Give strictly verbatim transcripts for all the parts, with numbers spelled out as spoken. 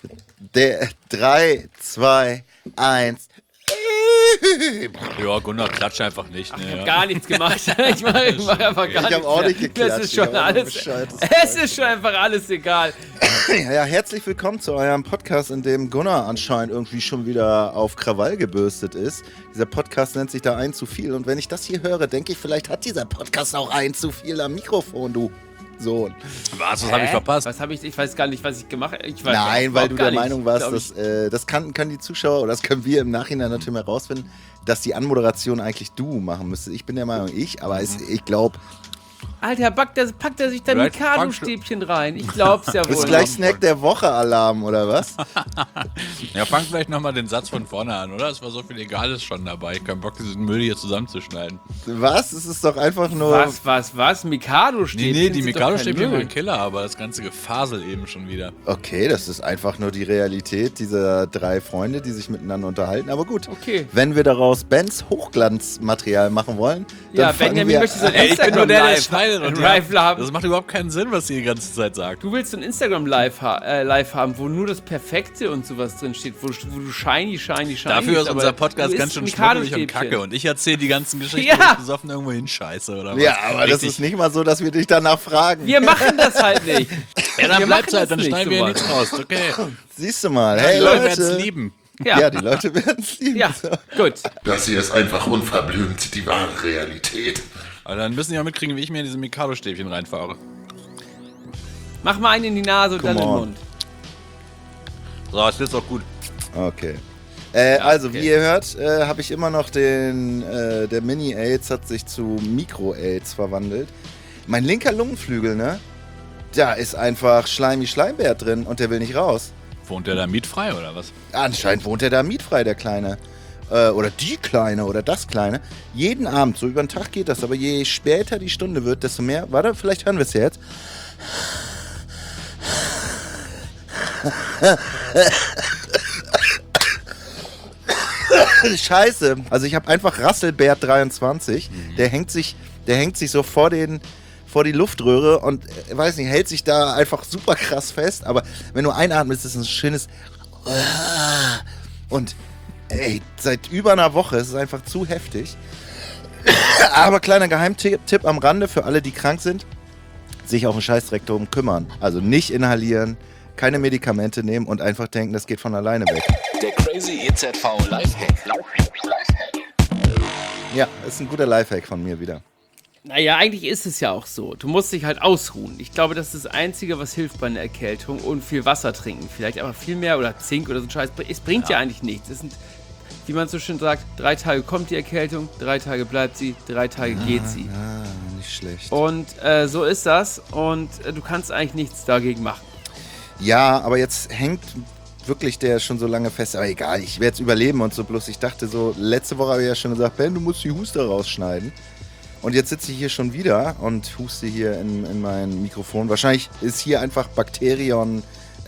Der drei, zwei, eins. Ja, Gunnar, klatsch einfach nicht. Ach, Ne, ich hab ja. gar nichts gemacht. Ich mach, ich mach einfach gar Ich nichts hab auch mehr. nicht geklatscht. Es ist schon Ich hab auch alles, Bescheid. es ist schon einfach alles egal. Ja, herzlich willkommen zu eurem Podcast, in dem Gunnar anscheinend irgendwie schon wieder auf Krawall gebürstet ist. Dieser Podcast nennt sich da ein zu viel. Und wenn ich das hier höre, denke ich, vielleicht hat dieser Podcast auch ein zu viel am Mikrofon, du Sohn. Was, was habe ich verpasst? Was habe ich, ich weiß gar nicht, was ich gemacht habe. Ich weiß Nein, weil du der nicht, Meinung warst, dass, äh, das kann, können die Zuschauer, oder das können wir im Nachhinein natürlich mal rausfinden, dass die Anmoderation eigentlich du machen müsstest. Ich bin der Meinung, ich, aber es, ich glaube... Alter, packt er, packt er sich da Vielleicht Mikado-Stäbchen rein? Ich glaub's ja wohl. Ist gleich Snack der Woche-Alarm, oder was? Ja, fang vielleicht nochmal den Satz von vorne an, oder? Es war so viel Egales schon dabei. Ich hab keinen Bock, diesen Müll hier zusammenzuschneiden. Was? Es ist doch einfach nur... Was, was, was? Mikado-Stäbchen? Nee, nee, die sind doch kein Mikado-Stäbchen Müll. waren Killer, aber das ganze Gefasel eben schon wieder. Okay, das ist einfach nur die Realität dieser drei Freunde, die sich miteinander unterhalten. Aber gut, Okay. wenn wir daraus Bens Hochglanzmaterial machen wollen, dann Ja, fangen Benjamin wir möchte so ein an. Ey, ich bin nur der, der Instagram-Live schneidet und Live haben. das macht überhaupt keinen Sinn, was sie die ganze Zeit sagt. Du willst so ein Instagram-Live ha äh, live haben, wo nur das Perfekte und sowas drin steht, wo, wo du shiny, shiny, shiny. Dafür ist aber unser Podcast du ganz isst schön schmuddelig und Mikado-Stäbchen. kacke und ich erzähle die ganzen Geschichten, Ja. wo ich besoffen irgendwo hinscheiße oder was. Ja, aber das Richtig. ist nicht mal so, dass wir dich danach fragen. Wir machen das halt nicht. Ja, dann Wir bleibt's machen halt, das dann nicht, schneiden wir hier sowas. nichts raus, okay. Siehst du mal, Die hey Leute Leute. werden's lieben. Ja, Ja, die Leute werden es lieben. ja, gut. Das hier ist einfach unverblümt die wahre Realität. Aber dann müssen die auch mitkriegen, wie ich mir in diese Mikado-Stäbchen reinfahre. Mach mal einen in die Nase und Come dann in den on. Mund. So, ist jetzt auch gut. Okay. Äh, also, okay. wie ihr hört, äh, habe ich immer noch den, äh, der Mini-AIDS hat sich zu Mikro-AIDS verwandelt. Mein linker Lungenflügel, ne? Da ist einfach Schleimi Schleimbert drin und der will nicht raus. Wohnt der da mietfrei oder was? Anscheinend wohnt er da mietfrei, der Kleine. Äh, oder die Kleine oder das Kleine. Jeden Abend, so über den Tag geht das, aber je später die Stunde wird, desto mehr. Warte, vielleicht hören wir es jetzt. Scheiße. Also ich habe einfach Rasselbert dreiundzwanzig. Mhm. Der hängt sich, der hängt sich so vor den vor die Luftröhre und äh, weiß nicht, hält sich da einfach super krass fest. Aber wenn du einatmest, ist es ein schönes und ey, seit über einer Woche ist es einfach zu heftig. Aber kleiner Geheimtipp Tipp am Rande für alle, die krank sind, sich auf ein Scheißdreck drum kümmern. Also nicht inhalieren, keine Medikamente nehmen und einfach denken, das geht von alleine weg. Der Crazy E Z V Lifehack. Ja, ist ein guter Lifehack von mir wieder. Naja, eigentlich ist es ja auch so. Du musst dich halt ausruhen. Ich glaube, das ist das Einzige, was hilft bei einer Erkältung und viel Wasser trinken. Vielleicht aber viel mehr oder Zink oder so ein Scheiß. Es bringt ja, ja eigentlich nichts. Es sind, wie man so schön sagt, drei Tage kommt die Erkältung, drei Tage bleibt sie, drei Tage ah, geht sie. Ah, nicht schlecht. Und äh, so ist das und äh, du kannst eigentlich nichts dagegen machen. Ja, aber jetzt hängt wirklich der schon so lange fest. Aber egal, ich werde es überleben und so. Bloß ich dachte so, letzte Woche habe ich ja schon gesagt, Ben, du musst die Huster rausschneiden. Und jetzt sitze ich hier schon wieder und huste hier in, in mein Mikrofon. Wahrscheinlich ist hier einfach Bacterion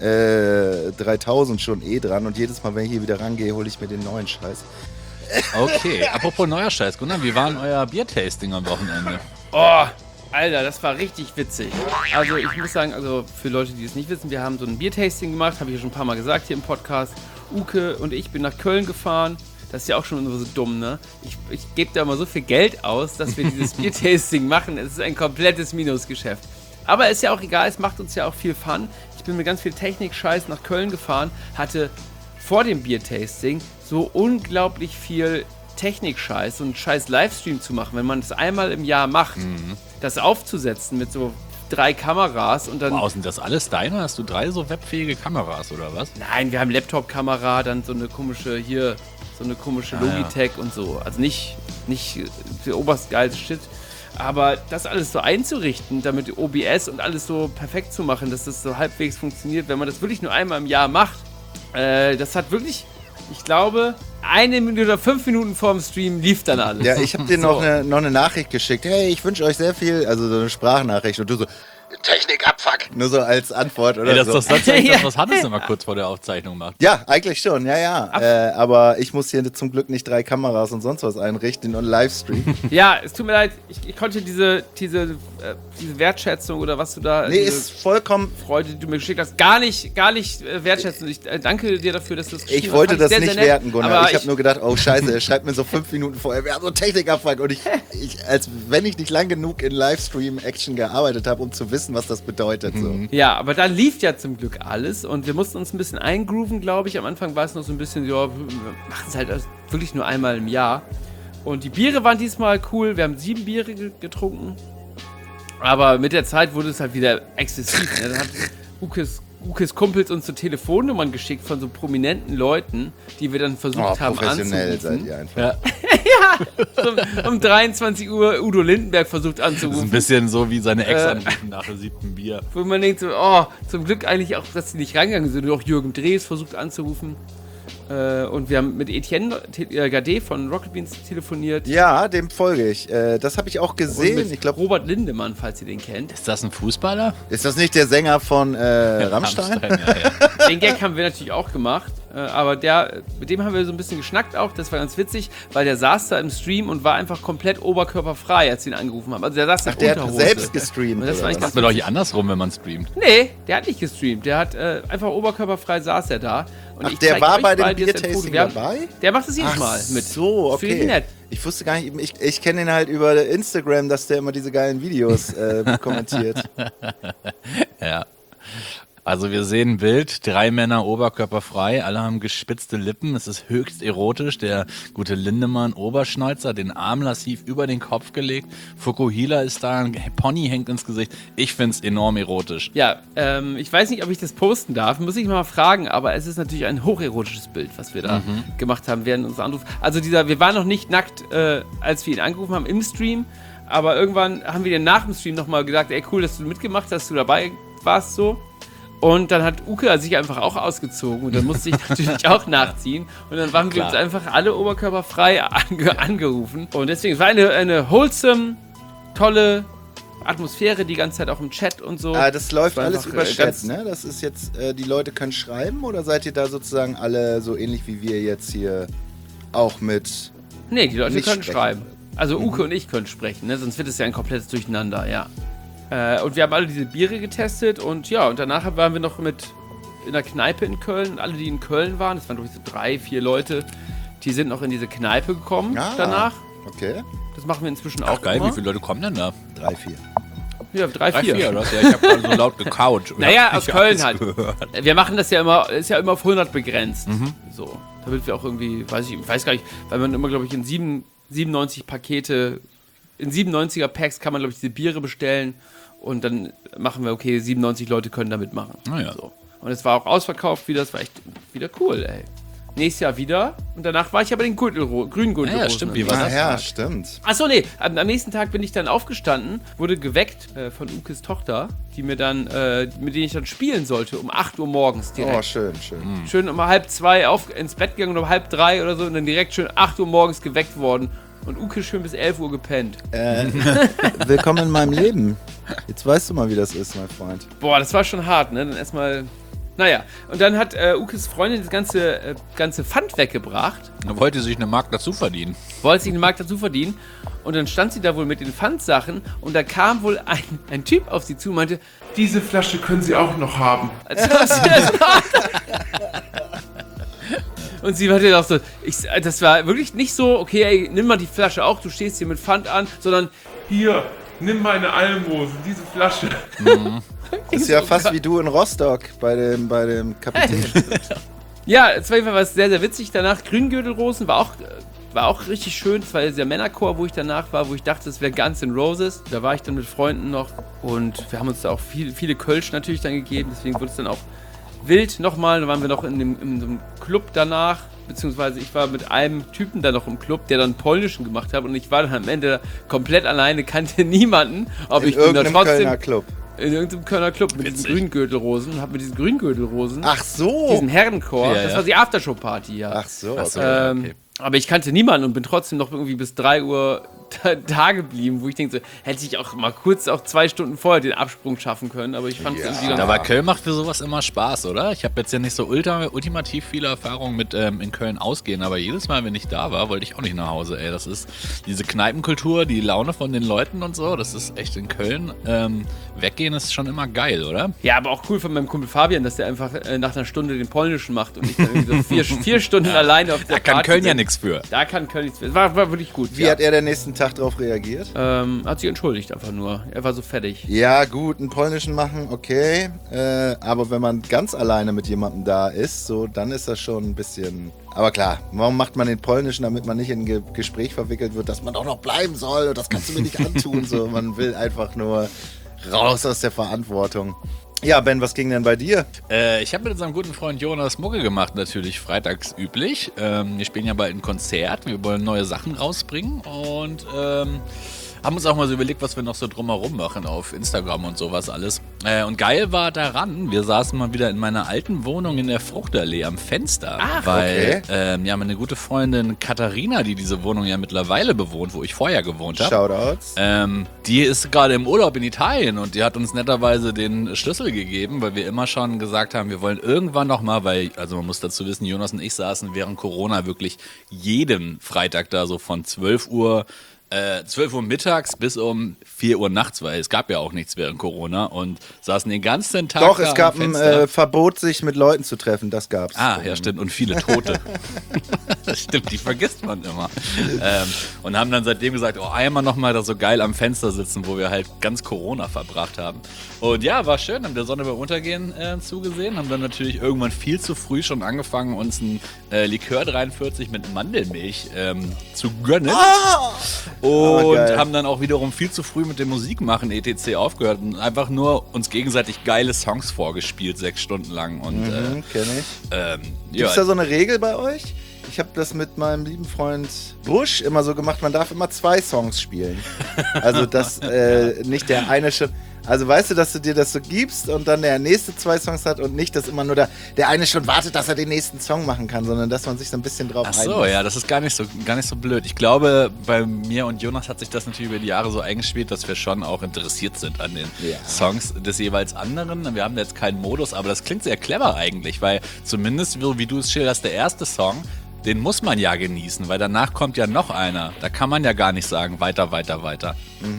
äh, dreitausend schon eh dran. Und jedes Mal, wenn ich hier wieder rangehe, hole ich mir den neuen Scheiß. Okay, apropos neuer Scheiß. Gunnar, wie war denn euer Biertasting am Wochenende? Oh, Alter, das war richtig witzig. Also ich muss sagen, also für Leute, die es nicht wissen, wir haben so ein Biertasting gemacht, habe ich ja schon ein paar Mal gesagt hier im Podcast. Uke und ich bin nach Köln gefahren. Das ist ja auch schon so dumm, ne? Ich, ich gebe da immer so viel Geld aus, dass wir dieses Biertasting machen. Es ist ein komplettes Minusgeschäft. Aber ist ja auch egal, es macht uns ja auch viel Fun. Ich bin mit ganz viel Technik-Scheiß nach Köln gefahren, hatte vor dem Biertasting so unglaublich viel Technik-Scheiß und scheiß Livestream zu machen, wenn man das einmal im Jahr macht, mhm. das aufzusetzen mit so drei Kameras und dann... Wow, sind das alles deine? Hast du drei so webfähige Kameras oder was? Nein, wir haben Laptop-Kamera, dann so eine komische hier... So eine komische ah, Logitech ja. und so. Also nicht, nicht der oberst geilste Shit. Aber das alles so einzurichten, damit O B S und alles so perfekt zu machen, dass das so halbwegs funktioniert, wenn man das wirklich nur einmal im Jahr macht, äh, das hat wirklich, ich glaube, eine Minute oder fünf Minuten vor dem Stream lief dann alles. Ja, ich habe dir so. noch, eine, noch eine Nachricht geschickt. Hey, ich wünsche euch sehr viel, also so eine Sprachnachricht. Und du so, Technik abfuck. Nur so als Antwort oder Ey, das so. ist doch tatsächlich das, was Hannes immer kurz vor der Aufzeichnung macht. Ja, eigentlich schon, ja, ja. Äh, aber ich muss hier zum Glück nicht drei Kameras und sonst was einrichten und Livestream. Ja, es tut mir leid, ich, ich konnte diese, diese äh, diese Wertschätzung oder was du da, Nee, diese ist vollkommen. Freude, die du mir geschickt hast, gar nicht, gar nicht äh, wertschätzen. Ich äh, danke dir dafür, dass du das geschrieben Ich wollte hast. das Fand ich nicht sehr, sehr werten, nett, Gunnar. aber Ich habe nur gedacht, oh scheiße, er schreibt mir so fünf Minuten vorher, wir haben so einen Technikerfragen. Und ich, ich, als wenn ich nicht lang genug in Livestream-Action gearbeitet habe, um zu wissen, was das bedeutet. So. Ja, aber dann lief ja zum Glück alles und wir mussten uns ein bisschen eingrooven, glaube ich. Am Anfang war es noch so ein bisschen, ja, wir machen es halt wirklich nur einmal im Jahr. Und die Biere waren diesmal cool. Wir haben sieben Biere ge- getrunken. Aber mit der Zeit wurde es halt wieder exzessiv. Ne? Dann hat Ukes, Ukes Kumpels uns so Telefonnummern geschickt von so prominenten Leuten, die wir dann versucht Oh, haben professionell seid anzurufen. ihr einfach. Ja, Um, um dreiundzwanzig Uhr Udo Lindenberg versucht das ist ein anzurufen. bisschen so wie seine Ex Äh. anrufen nach dem siebten Bier. Wo man denkt so, oh, zum Glück eigentlich auch, dass sie nicht reingegangen sind. Auch Jürgen Drees versucht anzurufen. Äh, und wir haben mit Etienne Te- äh, Gade von Rocket Beans telefoniert. Ja, dem folge ich. Äh, das habe ich auch Und gesehen. mit Ich glaube, Robert Lindemann, falls ihr den kennt. Ist das ein Fußballer? ist das nicht der Sänger von äh, Rammstein? ja, ja. Den Gag haben wir natürlich auch gemacht. Äh, aber der, mit dem haben wir so ein bisschen geschnackt auch. Das war ganz witzig, weil der saß da im Stream und war einfach komplett oberkörperfrei, als wir ihn angerufen haben. Also der saß Ach, in der hat Unterhose. selbst gestreamt. Und das oder war eigentlich was? ganz Macht man doch hier andersrum, wenn man streamt. Nee, der hat nicht gestreamt. Der hat äh, einfach oberkörperfrei saß er da. Und Ach, ich der zeig war euch bei dem mal jetzt ein Biertasting Foto. Wir haben- dabei? Der macht das jedes Ach Mal mit. so, Das finde ich okay. nett. Ich wusste gar nicht, ich, ich kenne ihn halt über Instagram, dass der immer diese geilen Videos äh, kommentiert. Ja. Also wir sehen ein Bild, drei Männer oberkörperfrei, alle haben gespitzte Lippen, es ist höchst erotisch, der gute Lindemann Oberschneuzer, den Arm lassiv über den Kopf gelegt, Fukuhila ist da, ein Pony hängt ins Gesicht, ich find's enorm erotisch. Ja, ähm, ich weiß nicht, ob ich das posten darf, muss ich mal fragen, aber es ist natürlich ein hocherotisches Bild, was wir da gemacht haben während unseres Anrufs. Also dieser, wir waren noch nicht nackt, äh, als wir ihn angerufen haben im Stream, aber irgendwann haben wir dir nach dem Stream nochmal gesagt, ey cool, dass du mitgemacht hast, dass du dabei warst so. Und dann hat Uke sich einfach auch ausgezogen und dann musste ich natürlich auch nachziehen. Und dann waren wir Klar. uns einfach alle oberkörperfrei ange angerufen. Und deswegen, es war eine, eine wholesome, tolle Atmosphäre, die ganze Zeit auch im Chat und so. Ah, das läuft war alles einfach, über äh, Chat, ganz- ne? Das ist jetzt, äh, die Leute können schreiben oder seid ihr da sozusagen alle so ähnlich wie wir jetzt hier auch mit... Nee, die Leute nicht können sprechen. schreiben. Also Uke und ich können sprechen, ne? Sonst wird es ja ein komplettes Durcheinander, ja. Äh, und wir haben alle diese Biere getestet und ja, und danach waren wir noch mit in der Kneipe in Köln. Und alle, die in Köln waren, das waren glaube ich so drei, vier Leute, die sind noch in diese Kneipe gekommen Ah, danach. Okay, Das machen wir inzwischen Ach auch geil, immer. wie viele Leute kommen denn da? drei, vier. Ja, drei, Drei, vier. vier, oder? Ja, ich habe gerade so laut gekaut. Naja, Ich aus hab Köln alles halt. gehört. Wir machen das ja immer, ist ja immer auf hundert begrenzt. Mhm. So, damit wir auch irgendwie, weiß ich, ich weiß gar nicht, weil man immer, glaube ich, in sieben, siebenundneunzig Pakete, in siebenundneunziger Packs kann man, glaube ich, diese Biere bestellen und dann machen wir, okay, siebenundneunzig Leute können da mitmachen. Ah ja. So. Und es war auch ausverkauft wieder, das war echt wieder cool, ey. Nächstes Jahr wieder und danach war ich aber den Gürtel, grünen Gürtel. Ah ja, stimmt, wie war Ah das? ja, stimmt. Achso, nee, am, am nächsten Tag bin ich dann aufgestanden, wurde geweckt äh, von Ukes Tochter, die mir dann, äh, mit denen ich dann spielen sollte, um acht Uhr morgens direkt. Oh, schön, schön. Schön um halb zwei auf, ins Bett gegangen und um halb drei oder so und dann direkt schön acht Uhr morgens geweckt worden. Und Uke schön bis elf Uhr gepennt. Äh, willkommen in meinem Leben. Jetzt weißt du mal, wie das ist, mein Freund. Boah, das war schon hart, ne? Dann erstmal. Naja, und dann hat äh, Ukes Freundin das ganze, äh, ganze Pfand weggebracht. Da wollte sie sich eine Mark dazu verdienen. Wollte sich den Markt dazu verdienen. Und dann stand sie da wohl mit den Pfandsachen und da kam wohl ein, ein Typ auf sie zu und meinte, Diese Flasche können Sie auch noch haben. als ob sie das macht. Und sie meinte auch so, ich, das war wirklich nicht so, okay, ey, nimm mal die Flasche auch, du stehst hier mit Pfand an, sondern Hier, nimm meine Almosen, diese Flasche. Das ist ja fast wie du in Rostock bei dem, bei dem Kapitän. ja, es war was sehr, sehr witzig. Danach Grüngürtelrosen war auch, war auch richtig schön. Es war dieser Männerchor, wo ich danach war, wo ich dachte, es wäre Guns N' Roses. Da war ich dann mit Freunden noch und wir haben uns da auch viel, viele Kölsch natürlich dann gegeben. Deswegen wurde es dann auch wild nochmal. Da waren wir noch in, dem, in so einem Club danach. Beziehungsweise ich war mit einem Typen da noch im Club, der dann Polnischen gemacht hat und ich war dann am Ende komplett alleine, kannte niemanden. Ob In ich bin da irgendeinem trotzdem Kölner Club. in irgendeinem Kölner Club mit diesen Grüngürtelrosen und hab mit diesen Grüngürtelrosen Ach so. diesen Herrenchor, Ja, das ja. war die Aftershow-Party, ja. Ach so. Ach so. Okay. ähm, okay. Aber ich kannte niemanden und bin trotzdem noch irgendwie bis drei Uhr da, da geblieben, wo ich denke, so, hätte ich auch mal kurz auch zwei Stunden vorher den Absprung schaffen können, aber ich fand es Ja. irgendwie ganz Aber Köln macht für sowas immer Spaß, oder? Ich habe jetzt ja nicht so ultra, ultimativ viele Erfahrungen mit ähm, in Köln ausgehen, aber jedes Mal, wenn ich da war, wollte ich auch nicht nach Hause, ey. Das ist diese Kneipenkultur, die Laune von den Leuten und so, das ist echt in Köln. Ähm, weggehen ist schon immer geil, oder? Ja, aber auch cool von meinem Kumpel Fabian, dass der einfach äh, nach einer Stunde den Polnischen macht und ich dann irgendwie so vier, vier Stunden alleine auf der Da kann Party Köln ja bin. nichts für. Da kann Köln nichts für. War, war wirklich gut. Wie ja. hat er den nächsten Tag darauf reagiert? Ähm, hat sich entschuldigt einfach nur. Er war so fertig. Ja, gut, einen polnischen machen, okay. Äh, aber wenn man ganz alleine mit jemandem da ist, so, dann ist das schon ein bisschen. Aber klar, warum macht man den polnischen, damit man nicht in ein Ge- Gespräch verwickelt wird, dass man doch noch bleiben soll und das kannst du mir nicht antun. So, man will einfach nur raus aus der Verantwortung. Ja, Ben, was ging denn bei dir? Äh, ich habe mit unserem guten Freund Jonas Mucke gemacht, natürlich freitags üblich. Ähm, wir spielen ja bald ein Konzert, wir wollen neue Sachen rausbringen und ähm, haben uns auch mal so überlegt, was wir noch so drumherum machen auf Instagram und sowas alles. Äh, und geil war daran, wir saßen mal wieder in meiner alten Wohnung in der Fruchtallee am Fenster. Ach, weil okay. ähm, ja, meine gute Freundin Katharina, die diese Wohnung ja mittlerweile bewohnt, wo ich vorher gewohnt habe. Shoutouts. Ähm, die ist gerade im Urlaub in Italien und die hat uns netterweise den Schlüssel gegeben, weil wir immer schon gesagt haben, wir wollen irgendwann noch mal, weil, also man muss dazu wissen, Jonas und ich saßen während Corona wirklich jeden Freitag da so von zwölf Uhr Äh, zwölf Uhr mittags bis um vier Uhr nachts, weil es gab ja auch nichts während Corona und saßen den ganzen Tag Doch, da es gab am ein Fenster. äh, Verbot, sich mit Leuten zu treffen, das gab's. Ah, ja, stimmt. Und viele Tote. Das stimmt, die vergisst man immer. Ähm, und haben dann seitdem gesagt, oh, einmal nochmal da so geil am Fenster sitzen, wo wir halt ganz Corona verbracht haben. Und ja, war schön, haben der Sonne beim Untergehen äh, zugesehen, haben dann natürlich irgendwann viel zu früh schon angefangen, uns ein äh, Likör dreiundvierzig mit Mandelmilch ähm, zu gönnen. Und Oh, geil. haben dann auch wiederum viel zu früh mit dem Musikmachen et cetera aufgehört und einfach nur uns gegenseitig geile Songs vorgespielt, sechs Stunden lang. Und Mhm, kenn ich. äh, ähm, Gibt's ja, da so eine Regel bei euch? Ich habe das mit meinem lieben Freund Busch immer so gemacht, man darf immer zwei Songs spielen. Also, dass äh, nicht der eine schon. Also, weißt du, dass du dir das so gibst und dann der nächste zwei Songs hat und nicht, dass immer nur der, der eine schon wartet, dass er den nächsten Song machen kann, sondern dass man sich so ein bisschen drauf Ach so, einlässt. ja, das ist gar nicht so, gar nicht so blöd. Ich glaube, bei mir und Jonas hat sich das natürlich über die Jahre so eingespielt, dass wir schon auch interessiert sind an den Ja. Songs des jeweils anderen. Wir haben da jetzt keinen Modus, aber das klingt sehr clever eigentlich, weil zumindest, so wie du es schilderst, der erste Song, den muss man ja genießen, weil danach kommt ja noch einer. Da kann man ja gar nicht sagen, weiter, weiter, weiter.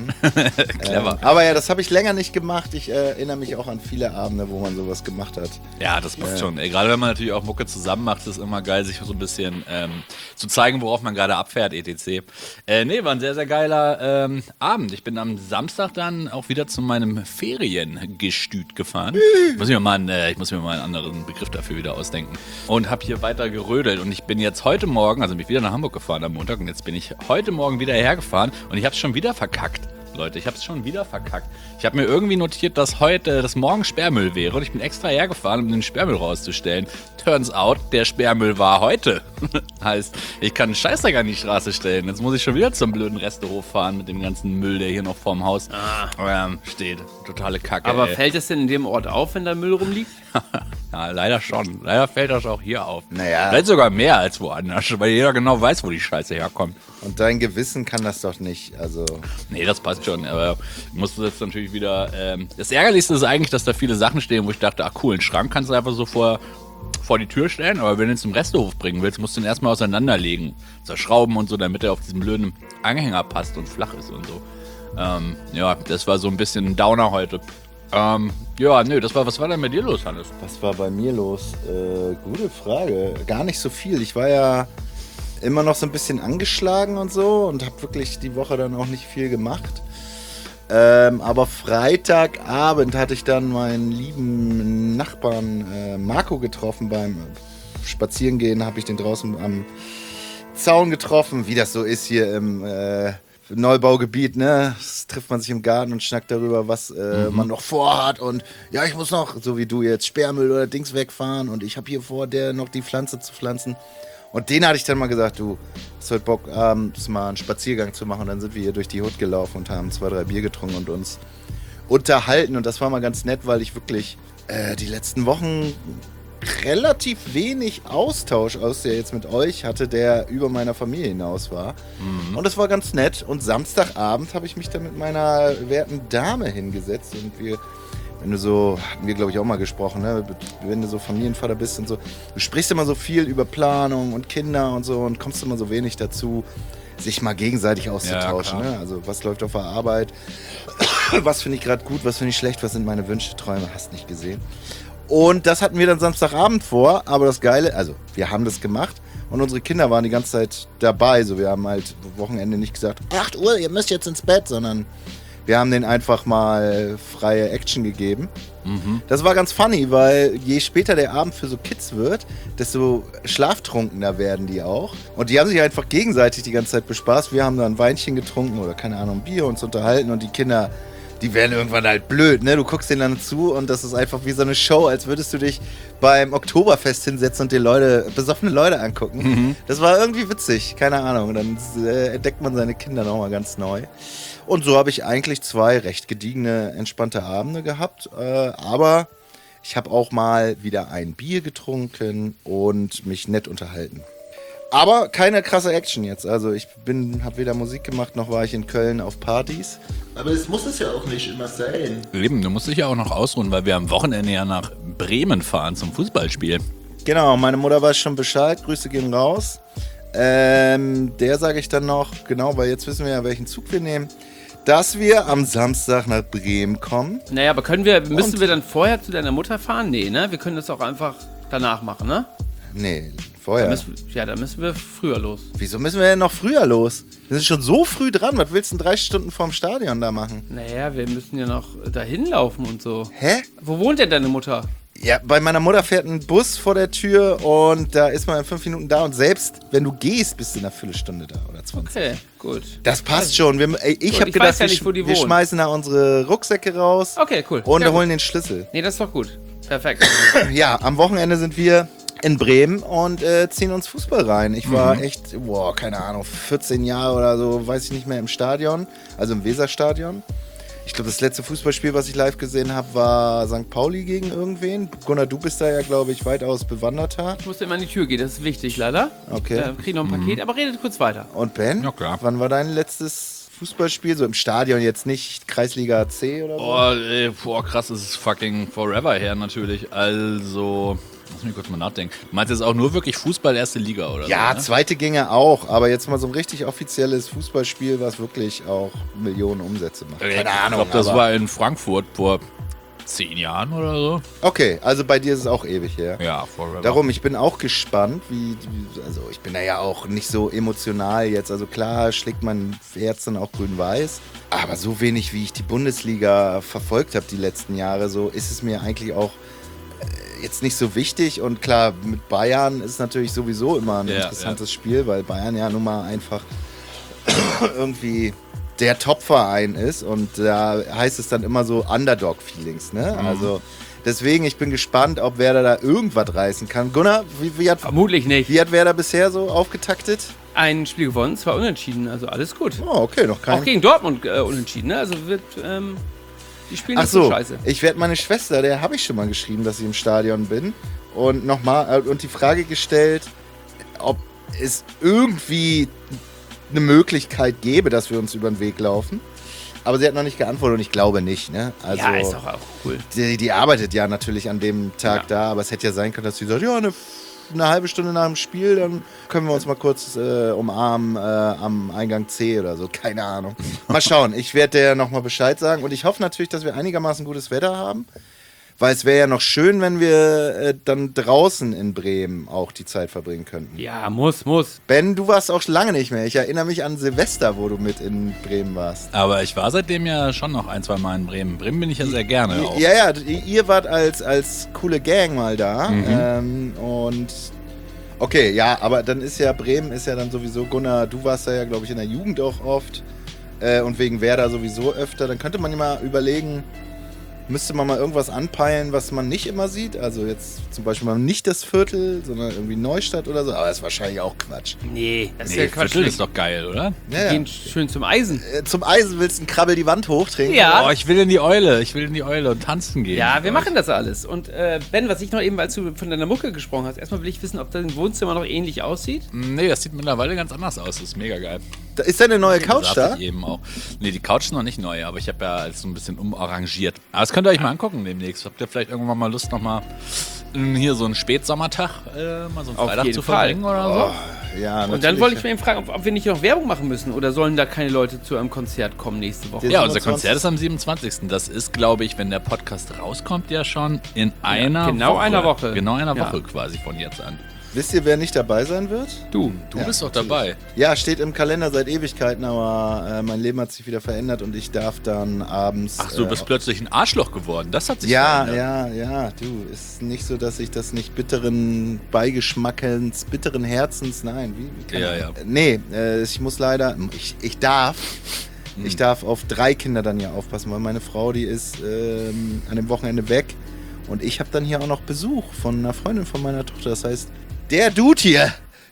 Clever. Ähm, aber ja, das habe ich länger nicht gemacht. Ich äh, erinnere mich auch an viele Abende, wo man sowas gemacht hat. Ja, das passt schon. Ey, gerade wenn man natürlich auch Mucke zusammen macht, ist es immer geil, sich so ein bisschen ähm, zu zeigen, worauf man gerade abfährt, et cetera. Äh, nee, war ein sehr, sehr geiler ähm, Abend. Ich bin am Samstag dann auch wieder zu meinem Feriengestüt gefahren. Ich muss mir mal einen, äh, ich muss mir mal einen anderen Begriff dafür wieder ausdenken. Und habe hier weiter gerödelt. Und ich bin jetzt heute Morgen, also bin ich wieder nach Hamburg gefahren am Montag und jetzt bin ich heute Morgen wieder hergefahren und ich habe es schon wieder verkackt. Leute, ich habe es schon wieder verkackt. Ich habe mir irgendwie notiert, dass heute, dass morgen Sperrmüll wäre und ich bin extra hergefahren, um den Sperrmüll rauszustellen. Turns out, der Sperrmüll war heute. Heißt, ich kann einen Scheißdreck an die Straße stellen. Jetzt muss ich schon wieder zum blöden Restehof fahren mit dem ganzen Müll, der hier noch vorm Haus ähm, steht. Totale Kacke. Aber ey. fällt es denn in dem Ort auf, wenn da Müll rumliegt? Ja, leider schon. Leider fällt das auch hier auf. Naja. Vielleicht sogar mehr als woanders, weil jeder genau weiß, wo die Scheiße herkommt. Und dein Gewissen kann das doch nicht. Also, Nee, das passt schon, aber ich musste jetzt natürlich wieder. Ähm, das Ärgerlichste ist eigentlich, dass da viele Sachen stehen, wo ich dachte, ach cool, einen Schrank kannst du einfach so vor, vor die Tür stellen, aber wenn du ihn zum Restehof bringen willst, musst du ihn erstmal auseinanderlegen. Zerschrauben und so, damit er auf diesen blöden Anhänger passt und flach ist und so. Ähm, ja, das war so ein bisschen ein Downer heute. Ähm, ja, nö, das war, was war denn mit dir los, Hannes? was war bei mir los? Äh, gute Frage. Gar nicht so viel. Ich war ja immer noch so ein bisschen angeschlagen und so und habe wirklich die Woche dann auch nicht viel gemacht. Ähm, aber Freitagabend hatte ich dann meinen lieben Nachbarn äh, Marco getroffen. Beim Spazierengehen habe ich den draußen am Zaun getroffen, wie das so ist hier im äh, Neubaugebiet, ne? Das trifft man sich im Garten und schnackt darüber, was äh, man noch vorhat und ja, ich muss noch, so wie du jetzt, Sperrmüll oder Dings wegfahren und ich habe hier vor, der noch die Pflanze zu pflanzen. Und den hatte ich dann mal gesagt, du hast heute Bock, abends mal einen Spaziergang zu machen. Und dann sind wir hier durch die Hut gelaufen und haben zwei, drei Bier getrunken und uns unterhalten. Und das war mal ganz nett, weil ich wirklich äh, die letzten Wochen relativ wenig Austausch, aus der jetzt mit euch hatte, der über meiner Familie hinaus war. Mhm. Und das war ganz nett. Und Samstagabend habe ich mich dann mit meiner werten Dame hingesetzt und wir, wenn du so, hatten wir glaube ich auch mal gesprochen, ne? Wenn du so Familienvater bist und so, du sprichst immer so viel über Planung und Kinder und so und kommst immer so wenig dazu, sich mal gegenseitig auszutauschen. Ja, ne? Also was läuft auf der Arbeit, was finde ich gerade gut, was finde ich schlecht, was sind meine Wünsche, Träume, hast nicht gesehen. Und das hatten wir dann Samstagabend vor, aber das Geile, also wir haben das gemacht und unsere Kinder waren die ganze Zeit dabei, so wir haben halt Wochenende nicht gesagt, acht Uhr, ihr müsst jetzt ins Bett, sondern wir haben denen einfach mal freie Action gegeben. Mhm. Das war ganz funny, weil je später der Abend für so Kids wird, desto schlaftrunkener werden die auch. Und die haben sich einfach gegenseitig die ganze Zeit bespaßt. Wir haben dann ein Weinchen getrunken oder keine Ahnung, Bier, uns unterhalten und die Kinder, die werden irgendwann halt blöd, ne? Du guckst denen dann zu und das ist einfach wie so eine Show, als würdest du dich beim Oktoberfest hinsetzen und dir Leute, besoffene Leute angucken. Mhm. Das war irgendwie witzig, keine Ahnung. Dann äh, entdeckt man seine Kinder nochmal ganz neu. Und so habe ich eigentlich zwei recht gediegene, entspannte Abende gehabt. Äh, aber ich habe auch mal wieder ein Bier getrunken und mich nett unterhalten. Aber keine krasse Action jetzt. Also ich bin, habe weder Musik gemacht, noch war ich in Köln auf Partys. Aber es muss es ja auch nicht immer sein. Eben, du musst dich ja auch noch ausruhen, weil wir am Wochenende ja nach Bremen fahren zum Fußballspiel. Genau, meine Mutter weiß schon Bescheid. Grüße gehen raus. Ähm, der sage ich dann noch, genau, weil jetzt wissen wir ja, welchen Zug wir nehmen, dass wir am Samstag nach Bremen kommen. Naja, aber können wir, müssen Und wir dann vorher zu deiner Mutter fahren? Nee, ne? Wir können das auch einfach danach machen, ne? Nee, vorher. Da müssen, ja, da müssen wir früher los. Wieso müssen wir denn noch früher los? Wir sind schon so früh dran. Was willst du denn drei Stunden vorm Stadion da machen? Naja, wir müssen ja noch dahin laufen und so. Hä? Wo wohnt denn deine Mutter? Ja, bei meiner Mutter fährt ein Bus vor der Tür und da ist man in fünf Minuten da und selbst wenn du gehst, bist du in einer Viertelstunde da oder zwanzig. Okay, gut. Das passt schon. Wir, ey, ich gut, habe ich gedacht, weiß ja wir, nicht, wo die wir wohnen. schmeißen da unsere Rucksäcke raus. Okay, cool. Und ja, holen gut. den Schlüssel. Nee, das ist doch gut. Perfekt. Ja, am Wochenende sind wir in Bremen und äh, ziehen uns Fußball rein. Ich war mhm. echt, boah, keine Ahnung, vierzehn Jahre oder so, weiß ich nicht mehr, im Stadion, also im Weserstadion. Ich glaube, das letzte Fußballspiel, was ich live gesehen habe, war Sankt Pauli gegen irgendwen. Gunnar, du bist da ja, glaube ich, weitaus bewanderter. Ich musste immer an die Tür gehen, das ist wichtig, leider. Okay. Äh, krieg noch ein Paket, mhm. aber redet kurz weiter. Und Ben? Ja, klar. Wann war dein letztes Fußballspiel? So im Stadion jetzt nicht, Kreisliga C oder so? Oh, ey, boah, krass, das ist fucking forever her natürlich. Also, lass mich kurz mal nachdenken. Du meinst jetzt auch nur wirklich Fußball erste Liga oder ja, so? Ja, zweite ginge auch, aber jetzt mal so ein richtig offizielles Fußballspiel, was wirklich auch Millionen Umsätze macht. Keine Ahnung. Ich glaube, das war in Frankfurt vor zehn Jahren oder so. Okay, also bei dir ist es auch ewig her. Ja, forever. Darum, ich bin auch gespannt, wie, also ich bin da ja auch nicht so emotional jetzt. Also klar schlägt mein Herz dann auch grün-weiß. Aber so wenig, wie ich die Bundesliga verfolgt habe die letzten Jahre, so ist es mir eigentlich auch jetzt nicht so wichtig. Und klar, mit Bayern ist natürlich sowieso immer ein ja, interessantes ja. Spiel, weil Bayern ja nun mal einfach irgendwie der Top-Verein ist und da heißt es dann immer so Underdog-Feelings, ne? Mhm. Also deswegen, ich bin gespannt, ob Werder da irgendwas reißen kann. Gunnar, wie, wie hat, vermutlich nicht. Wie hat Werder bisher so aufgetaktet? Ein Spiel gewonnen, zwei unentschieden, also alles gut. Oh, okay, noch kein... Auch gegen Dortmund äh, unentschieden, ne? Also wird, ähm, die spielen nicht Ach so, so scheiße. Ich werde meine Schwester, der habe ich schon mal geschrieben, dass ich im Stadion bin und nochmal, äh, und die Frage gestellt, ob es irgendwie eine Möglichkeit gäbe, dass wir uns über den Weg laufen. Aber sie hat noch nicht geantwortet und ich glaube nicht. Ne? Also, ja, ist auch, auch cool. Die, die arbeitet ja natürlich an dem Tag ja. da, aber es hätte ja sein können, dass sie sagt, ja, eine, eine halbe Stunde nach dem Spiel, dann können wir uns mal kurz äh, umarmen äh, am Eingang C oder so. Keine Ahnung. Mal schauen. Ich werde dir nochmal Bescheid sagen und ich hoffe natürlich, dass wir einigermaßen gutes Wetter haben. Weil es wäre ja noch schön, wenn wir äh, dann draußen in Bremen auch die Zeit verbringen könnten. Ja, muss, muss. Ben, du warst auch lange nicht mehr. Ich erinnere mich an Silvester, wo du mit in Bremen warst. Aber ich war seitdem ja schon noch ein, zwei Mal in Bremen. Bremen bin ich ja sehr gerne I- auch. Ja, ja, ihr wart als, als coole Gang mal da. Mhm. Ähm, und okay, ja, aber dann ist ja Bremen ist ja dann sowieso, Gunnar, du warst da ja, glaube ich, in der Jugend auch oft. Äh, und wegen Werder sowieso öfter. Dann könnte man ja mal überlegen, müsste man mal irgendwas anpeilen, was man nicht immer sieht. Also jetzt zum Beispiel mal nicht das Viertel, sondern irgendwie Neustadt oder so. Aber das ist wahrscheinlich auch Quatsch. Nee, das ist Nee, ja Quatsch. Viertel ist doch geil, oder? Wir Ja, gehen schön zum Eisen. ja. Zum Eisen willst du einen Krabbel die Wand hochtrinken? Ja. Oh, ich will in die Eule. Ich will in die Eule und tanzen gehen. Ja, mit wir euch. machen das alles. Und äh, Ben, was ich noch eben, als du von deiner Mucke gesprochen hast, erstmal will ich wissen, ob dein Wohnzimmer noch ähnlich aussieht. Nee, das sieht mittlerweile ganz anders aus. Das ist mega geil. Da ist deine neue Couch Saß da? ich eben auch. Nee, die Couch ist noch nicht neu, aber ich habe ja alles so ein bisschen umarrangiert. Aber das könnt ihr euch mal angucken demnächst. Habt ihr vielleicht irgendwann mal Lust, nochmal hier so einen Spätsommertag, äh, mal so einen Auf Freitag jeden zu Fall. verbringen oder so? Oh, ja, natürlich. Und dann wollte ich mir eben fragen, ob, ob wir nicht noch Werbung machen müssen oder sollen da keine Leute zu einem Konzert kommen nächste Woche? Ja. Ja, unser siebenundzwanzigsten Konzert ist am siebenundzwanzigsten Das ist, glaube ich, wenn der Podcast rauskommt, ja schon in einer genau Woche. einer Woche. Genau einer Ja. Woche quasi von jetzt an. Wisst ihr, wer nicht dabei sein wird? Du. Du Ja, bist doch dabei. Ja, steht im Kalender seit Ewigkeiten, aber äh, mein Leben hat sich wieder verändert und ich darf dann abends... Ach, du äh, bist plötzlich ein Arschloch geworden. Das hat sich Ja, verändert. ja, ja, du, ist nicht so, dass ich das nicht bitteren Beigeschmackens, bitteren Herzens, nein, wie, wie kann Ja, man- ja. Äh, Nee, äh, ich muss leider, ich, ich darf, Hm. ich darf auf drei Kinder dann hier aufpassen, weil meine Frau, die ist ähm, an dem Wochenende weg und ich habe dann hier auch noch Besuch von einer Freundin von meiner Tochter, das heißt, der Dude hier,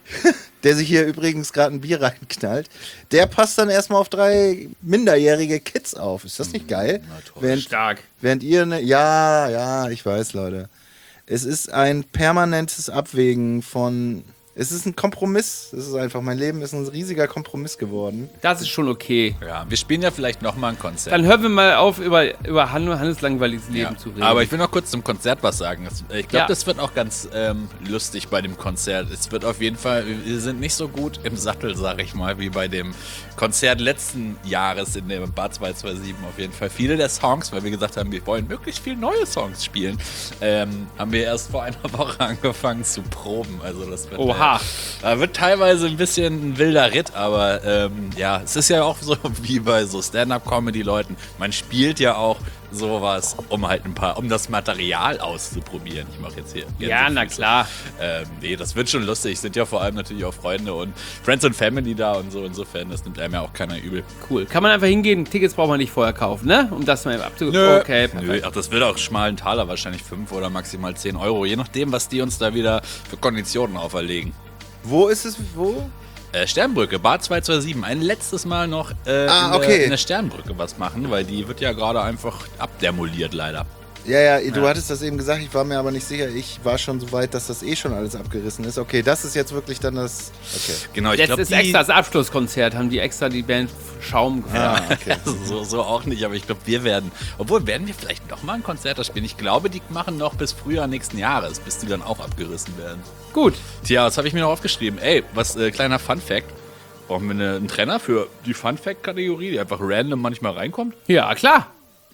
der sich hier übrigens gerade ein Bier reinknallt, der passt dann erstmal auf drei minderjährige Kids auf. Ist das nicht geil? Na toll. Während, Stark. während ihr ne, ja, ja, ich weiß, Leute. Es ist ein permanentes Abwägen von, es ist ein Kompromiss. Es ist einfach, mein Leben ist ein riesiger Kompromiss geworden. Das ist schon okay. Ja, wir spielen ja vielleicht nochmal ein Konzert. Dann hören wir mal auf, über, über Han- Hannes langweiliges Leben Ja, zu reden. aber ich will noch kurz zum Konzert was sagen. Das- Ich glaube, Ja. das wird auch ganz ähm, lustig bei dem Konzert. Es wird auf jeden Fall, wir sind nicht so gut im Sattel, sag ich mal, wie bei dem Konzert letzten Jahres in dem Bar zwei zwei sieben. Auf jeden Fall viele der Songs, weil wir gesagt haben, wir wollen möglichst viele neue Songs spielen, ähm, haben wir erst vor einer Woche angefangen zu proben. Also das wird, Oha. Äh, wird teilweise ein bisschen ein wilder Ritt, aber ähm, ja, es ist ja auch so wie bei so Stand-Up-Comedy-Leuten. Man spielt ja auch sowas, um halt ein paar, um das Material auszuprobieren. Ich mache jetzt hier ja, na Gänsefüße. klar. Ähm, nee, das wird schon lustig. Sind ja vor allem natürlich auch Freunde und Friends and Family da und so. Insofern, das nimmt einem ja auch keiner übel. Cool. Kann man einfach hingehen, Tickets braucht man nicht vorher kaufen, ne? Um das mal abzugeben. Okay, Nö, perfekt. ach, das wird auch schmalen Taler, wahrscheinlich fünf oder maximal zehn Euro, je nachdem, was die uns da wieder für Konditionen auferlegen. Wo ist es, wo? Äh, Sternbrücke, Bar zwei zwei sieben. Ein letztes Mal noch äh, Ah, in, der, okay. in der Sternbrücke was machen, weil die wird ja gerade einfach abdemoliert, leider. Ja, ja, du hattest das eben gesagt, ich war mir aber nicht sicher. Ich war schon so weit, dass das eh schon alles abgerissen ist. Okay, das ist jetzt wirklich dann das... Okay. Genau, ich Jetzt glaube, ist die... extra das Abschlusskonzert, haben die extra die Band Schaum gefragt. Ah, okay. so, so auch nicht, aber ich glaube, wir werden... Obwohl, werden wir vielleicht noch mal ein Konzert da spielen? Ich glaube, die machen noch bis Frühjahr nächsten Jahres, bis die dann auch abgerissen werden. Gut. Tja, was habe ich mir noch aufgeschrieben? Ey, was, äh, kleiner Fun-Fact. Brauchen wir eine, einen Trenner für die Fun-Fact-Kategorie, die einfach random manchmal reinkommt? Ja, klar.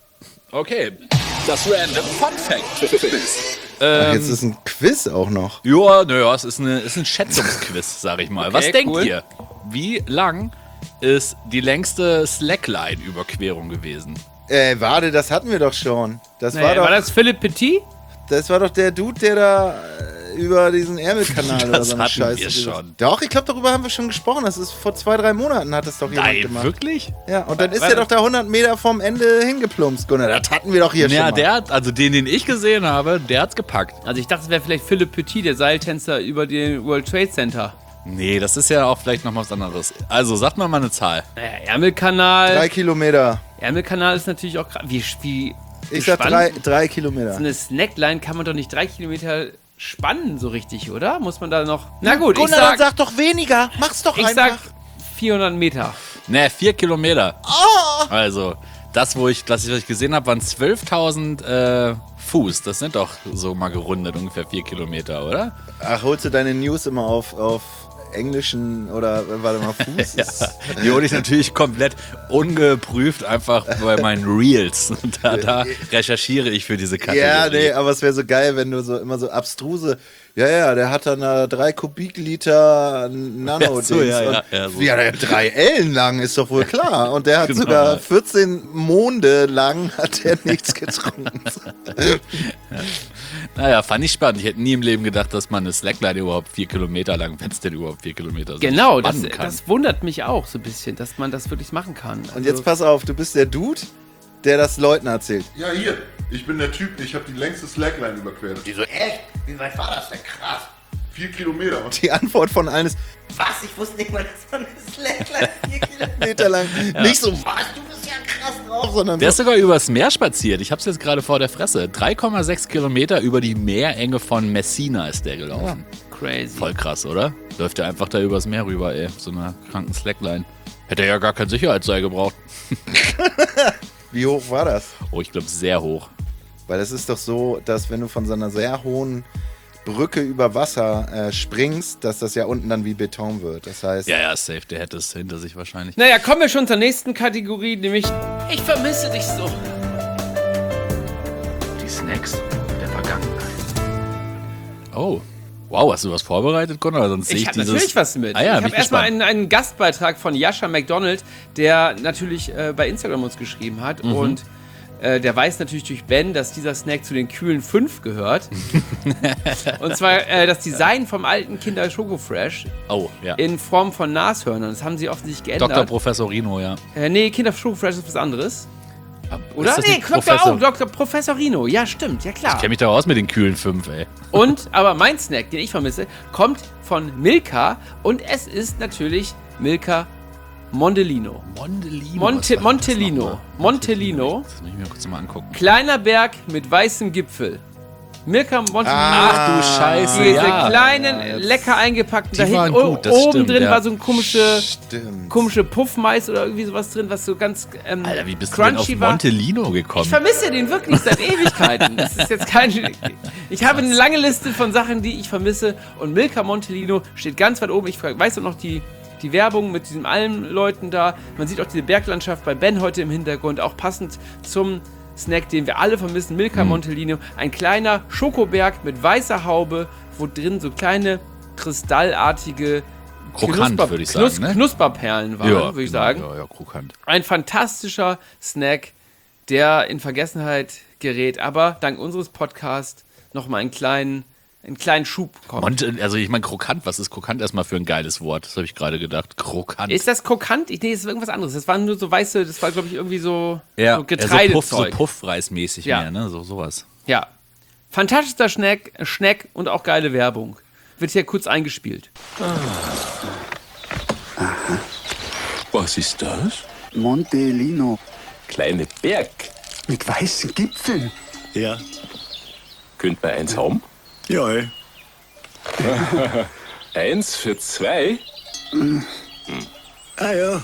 Okay. Das Random Fun-Fact. Ach, jetzt ist ein Quiz auch noch. Ja, naja, es ist, eine, ist ein Schätzungsquiz, sag ich mal. Okay, Was denkt cool. ihr? Wie lang ist die längste Slackline-Überquerung gewesen? Äh, warte, das hatten wir doch schon. Das Naja, war doch... war das Philipp Petit? Das war doch der Dude, der da äh, über diesen Ärmelkanal oder Das so eine hatten Scheiße. wir gesagt- schon. Doch, ich glaube, darüber haben wir schon gesprochen. Das ist vor zwei, drei Monaten hat das doch jemand Nein, gemacht. wirklich? Ja, und dann ist Warte. er doch da hundert Meter vom Ende hingeplumpst, Gunnar. Das hatten wir doch hier Ja, schon mal. der hat, also den, den ich gesehen habe, der hat's gepackt. Also ich dachte, es wäre vielleicht Philipp Petit, der Seiltänzer über den World Trade Center. Nee, das ist ja auch vielleicht noch was anderes. Also, sagt mal mal eine Zahl. Naja, Ärmelkanal. Drei Kilometer. Ärmelkanal ist natürlich auch krass. Wie, wie Ich sag gespannt. drei, drei Kilometer. So eine Snackline kann man doch nicht drei Kilometer spannen, so richtig, oder? Muss man da noch... Na gut, ich Gunnar, dann sag, sag doch weniger. Mach's doch ich einfach. sag vierhundert Meter. Ne, vier Kilometer. Also, das, wo ich, das, was ich gesehen habe, waren zwölftausend äh, Fuß. Das sind doch so mal gerundet ungefähr vier Kilometer, oder? Ach, holst du deine News immer auf, auf englischen oder, äh, warte mal, Fuß? Ja, die hole ich natürlich komplett ungeprüft einfach bei meinen Reels. Und da, da recherchiere ich für diese Kategorie. Ja, nee, aber es wäre so geil, wenn du so immer so abstruse, ja, ja, der hat dann äh, drei Kubikliter Nano-Dings. Ja, so, ja, ja, und, ja, so. ja, der hat drei Ellen lang, ist doch wohl klar. Und der hat Genau, sogar ja. vierzehn Monde lang, hat er nichts getrunken. Naja, fand ich spannend. Ich hätte nie im Leben gedacht, dass man eine Slackline überhaupt vier Kilometer lang, wenn es denn überhaupt vier Kilometer sind, Genau, das, spannen kann. das wundert mich auch so ein bisschen, dass man das wirklich machen kann. Also, Und jetzt pass auf, du bist der Dude, der das Leuten erzählt. Ja, hier. Ich bin der Typ, ich habe die längste Slackline überquert. Die so, echt? Wie weit war das denn? Krass. Vier Kilometer. Und Die Antwort von allen ist Was? Ich wusste nicht mal, dass man eine Slackline vier Kilometer... Meter lang. Nicht so, Was? Du bist ja krass drauf. sondern Der ist so, sogar übers Meer spaziert. Ich hab's jetzt gerade vor der Fresse. drei Komma sechs Kilometer über die Meerenge von Messina ist der gelaufen. Crazy. Voll krass, oder? Läuft er einfach da übers Meer rüber, ey. So einer kranken Slackline. Hätte er ja gar kein Sicherheitsseil gebraucht. wie hoch war das? Oh, ich glaube sehr hoch. Weil es ist doch so, dass wenn du von so einer sehr hohen Brücke über Wasser äh, springst, dass das ja unten dann wie Beton wird. Das heißt, Ja, ja, safe. Der hätte es hinter sich wahrscheinlich. Naja, kommen wir schon zur nächsten Kategorie, nämlich Ich vermisse dich so. Die Snacks der Vergangenheit. Oh. Wow, hast du was vorbereitet, Gunnar? Sonst sehe ich, Ich habe dieses... natürlich was mit. Ah, ja, ich bin habe erstmal gespannt. einen, einen Gastbeitrag von Yasha McDonald, der natürlich äh, bei Instagram uns geschrieben hat. Mhm. Und äh, der weiß natürlich durch Ben, dass dieser Snack zu den kühlen fünf gehört. Und zwar äh, das Design vom alten Kinder Schoko Fresh Oh, ja. in Form von Nashörnern. Das haben sie offensichtlich geändert. Doktor Professorino, ja. Äh, nee, Kinder Schoko Fresh ist was anderes. Oder? Ist das Nee, nicht Doktor Professor- auch, Doktor Professorino. Ja, stimmt, ja klar. Ich kenne mich da aus mit den kühlen fünf, ey. Und, aber mein Snack, den ich vermisse, kommt von Milka und es ist natürlich Milka Mondelino. Mondelino. Monte- was war das Montellino. nochmal? Montellino. Das muss ich mir kurz mal angucken. Kleiner Berg mit weißem Gipfel. Milka Montelino. Ach du Scheiße, Diese ja. kleinen, Ja, jetzt- lecker eingepackten. Die Da waren hinten o- gut, das oben stimmt, drin ja. war so ein komische, stimmt. komische Puffmais oder irgendwie sowas drin, was so ganz ähm, Alter, wie bist du denn auf crunchy war. Montellino Ich gekommen? vermisse den wirklich seit Ewigkeiten. Das ist jetzt kein. Ich habe eine lange Liste von Sachen, die ich vermisse. Und Milka Montellino steht ganz weit oben. Ich weiß auch noch die, die Werbung mit diesen Almleuten da. Man sieht auch diese Berglandschaft bei Ben heute im Hintergrund. Auch passend zum Snack, den wir alle vermissen. Milka Mhm. Montellino. Ein kleiner Schokoberg mit weißer Haube, wo drin so kleine kristallartige Krokant, Knusper- würde ich sagen, Knus- ne? Knusperperlen waren, würde ich sagen. Ja, ja, krokant. Ein fantastischer Snack, der in Vergessenheit gerät, aber dank unseres Podcasts nochmal einen kleinen, einen kleinen Schub kommt. Monte, also ich meine krokant, was ist krokant erstmal für ein geiles Wort? Das habe ich gerade gedacht. Krokant. Ist das krokant? Ich, nee, das ist irgendwas anderes. Das waren nur so weiße, das war, glaube ich, irgendwie so, ja, so ja, Getreidezeug. so, Puff, so Puffreismäßig Ja. mehr, ne? So sowas. Ja. Fantastischer Snack, Snack und auch geile Werbung. Wird hier kurz eingespielt. Was ist das? Montellino Kleine Berg. mit weißen Gipfeln. Ja. Könnt man eins haben? Ja, ey. Eins für zwei? Ah ja.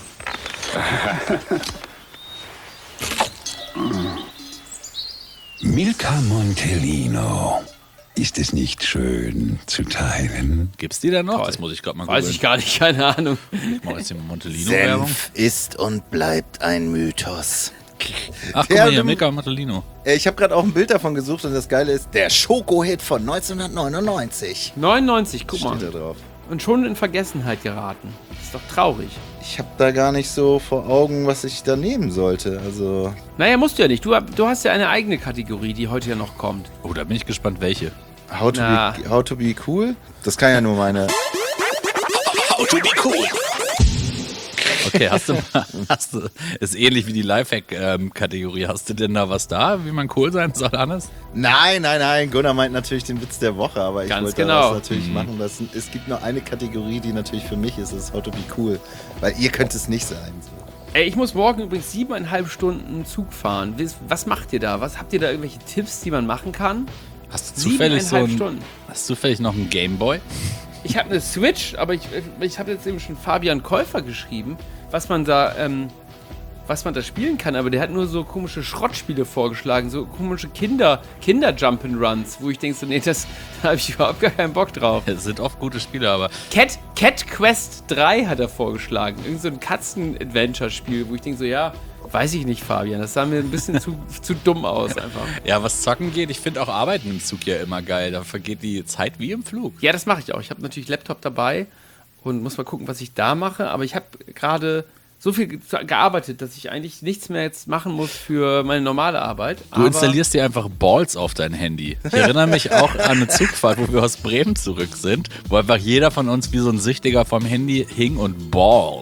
Milka Montellino. Ist es nicht schön zu teilen? Gibt's die da noch? Das muss ich gerade mal Weiß googeln. ich gar nicht, keine Ahnung. Ich mache jetzt die Montellino-Werbung. Senf ist und bleibt ein Mythos. Ach, guck Der mal hier, dem- Milka Montellino. Äh, Ich habe gerade auch ein Bild davon gesucht und das Geile ist, der Schoko-Hit von neunzehnhundertneunundneunzig. neunundneunzig, guck mal. Steht da drauf. Und schon in Vergessenheit geraten. Ist doch traurig. Ich habe da gar nicht so vor Augen, was ich da nehmen sollte. Also, Naja, musst du ja nicht. Du, du hast ja eine eigene Kategorie, die heute ja noch kommt. Oh, da bin ich gespannt, welche. how to, Na. be, how to be cool? Das kann ja nur meine... How to be cool. Okay, hast du, hast du, ist ähnlich wie die Lifehack-Kategorie. Hast du denn da was da, wie man cool sein soll, Hannes? Nein, nein, nein. Gunnar meint natürlich den Witz der Woche, aber ich Ganz wollte genau. das natürlich machen. Das, es gibt nur eine Kategorie, die natürlich für mich ist, das ist how to be cool. Weil ihr könnt es nicht sein. So. Ey, ich muss morgen übrigens siebeneinhalb Stunden Zug fahren. Was, was macht ihr da? Was, habt ihr da irgendwelche Tipps, die man machen kann? Hast du zufällig so Siebeneinhalb ein, Stunden. hast du zufällig noch einen Gameboy? Ich habe eine Switch, aber ich, ich habe jetzt eben schon Fabian Käufer geschrieben, was man da, ähm, was man da spielen kann. Aber der hat nur so komische Schrottspiele vorgeschlagen, so komische Kinder, Kinder-Jump'n'Runs, wo ich denke so, nee, das da habe ich überhaupt gar keinen Bock drauf. Es sind oft gute Spiele, aber Cat, Cat Quest drei hat er vorgeschlagen. Irgend so ein Katzen-Adventure-Spiel, wo ich denke so, ja, weiß ich nicht, Fabian. Das sah mir ein bisschen zu, zu dumm aus einfach. ja, was zocken geht, ich finde auch Arbeiten im Zug ja immer geil. Da vergeht die Zeit wie im Flug. Ja, das mache ich auch. Ich habe natürlich Laptop dabei und muss mal gucken, was ich da mache. Aber ich habe gerade so viel ge- gearbeitet, dass ich eigentlich nichts mehr jetzt machen muss für meine normale Arbeit. Du Aber installierst dir einfach Balls auf dein Handy. Ich erinnere mich auch an eine Zugfahrt, wo wir aus Bremen zurück sind, wo einfach jeder von uns wie so ein Süchtiger vom Handy hing und Balls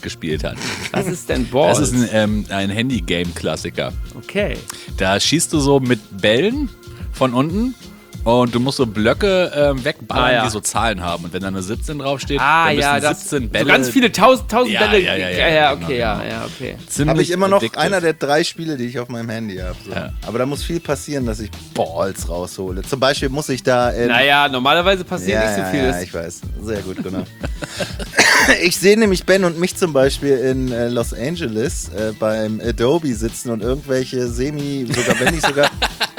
gespielt hat. Was ist denn Balls? Das ist ein, ähm, ein Handy-Game-Klassiker. Okay. Da schießt du so mit Bällen von unten und du musst so Blöcke ähm, wegballern, Ah, ja. die so Zahlen haben. Und wenn da eine siebzehn draufsteht, Ah, dann müssen ja, das siebzehn Bälle... so ganz viele tausend, tausend Ja, Bälle. ja, ja, ja, ja, genau, okay, ja, genau. ja, okay. ziemlich Habe ich immer noch addictive. einer der drei Spiele, die ich auf meinem Handy habe. So. Ja. Aber da muss viel passieren, dass ich Balls raushole. Zum Beispiel muss ich da... Ähm, Naja, normalerweise passiert ja, nicht so ja, viel. Ja, ich weiß. Sehr gut, genau. Ich sehe nämlich Ben und mich zum Beispiel in äh, Los Angeles äh, beim Adobe sitzen und irgendwelche Semi, sogar wenn nicht sogar...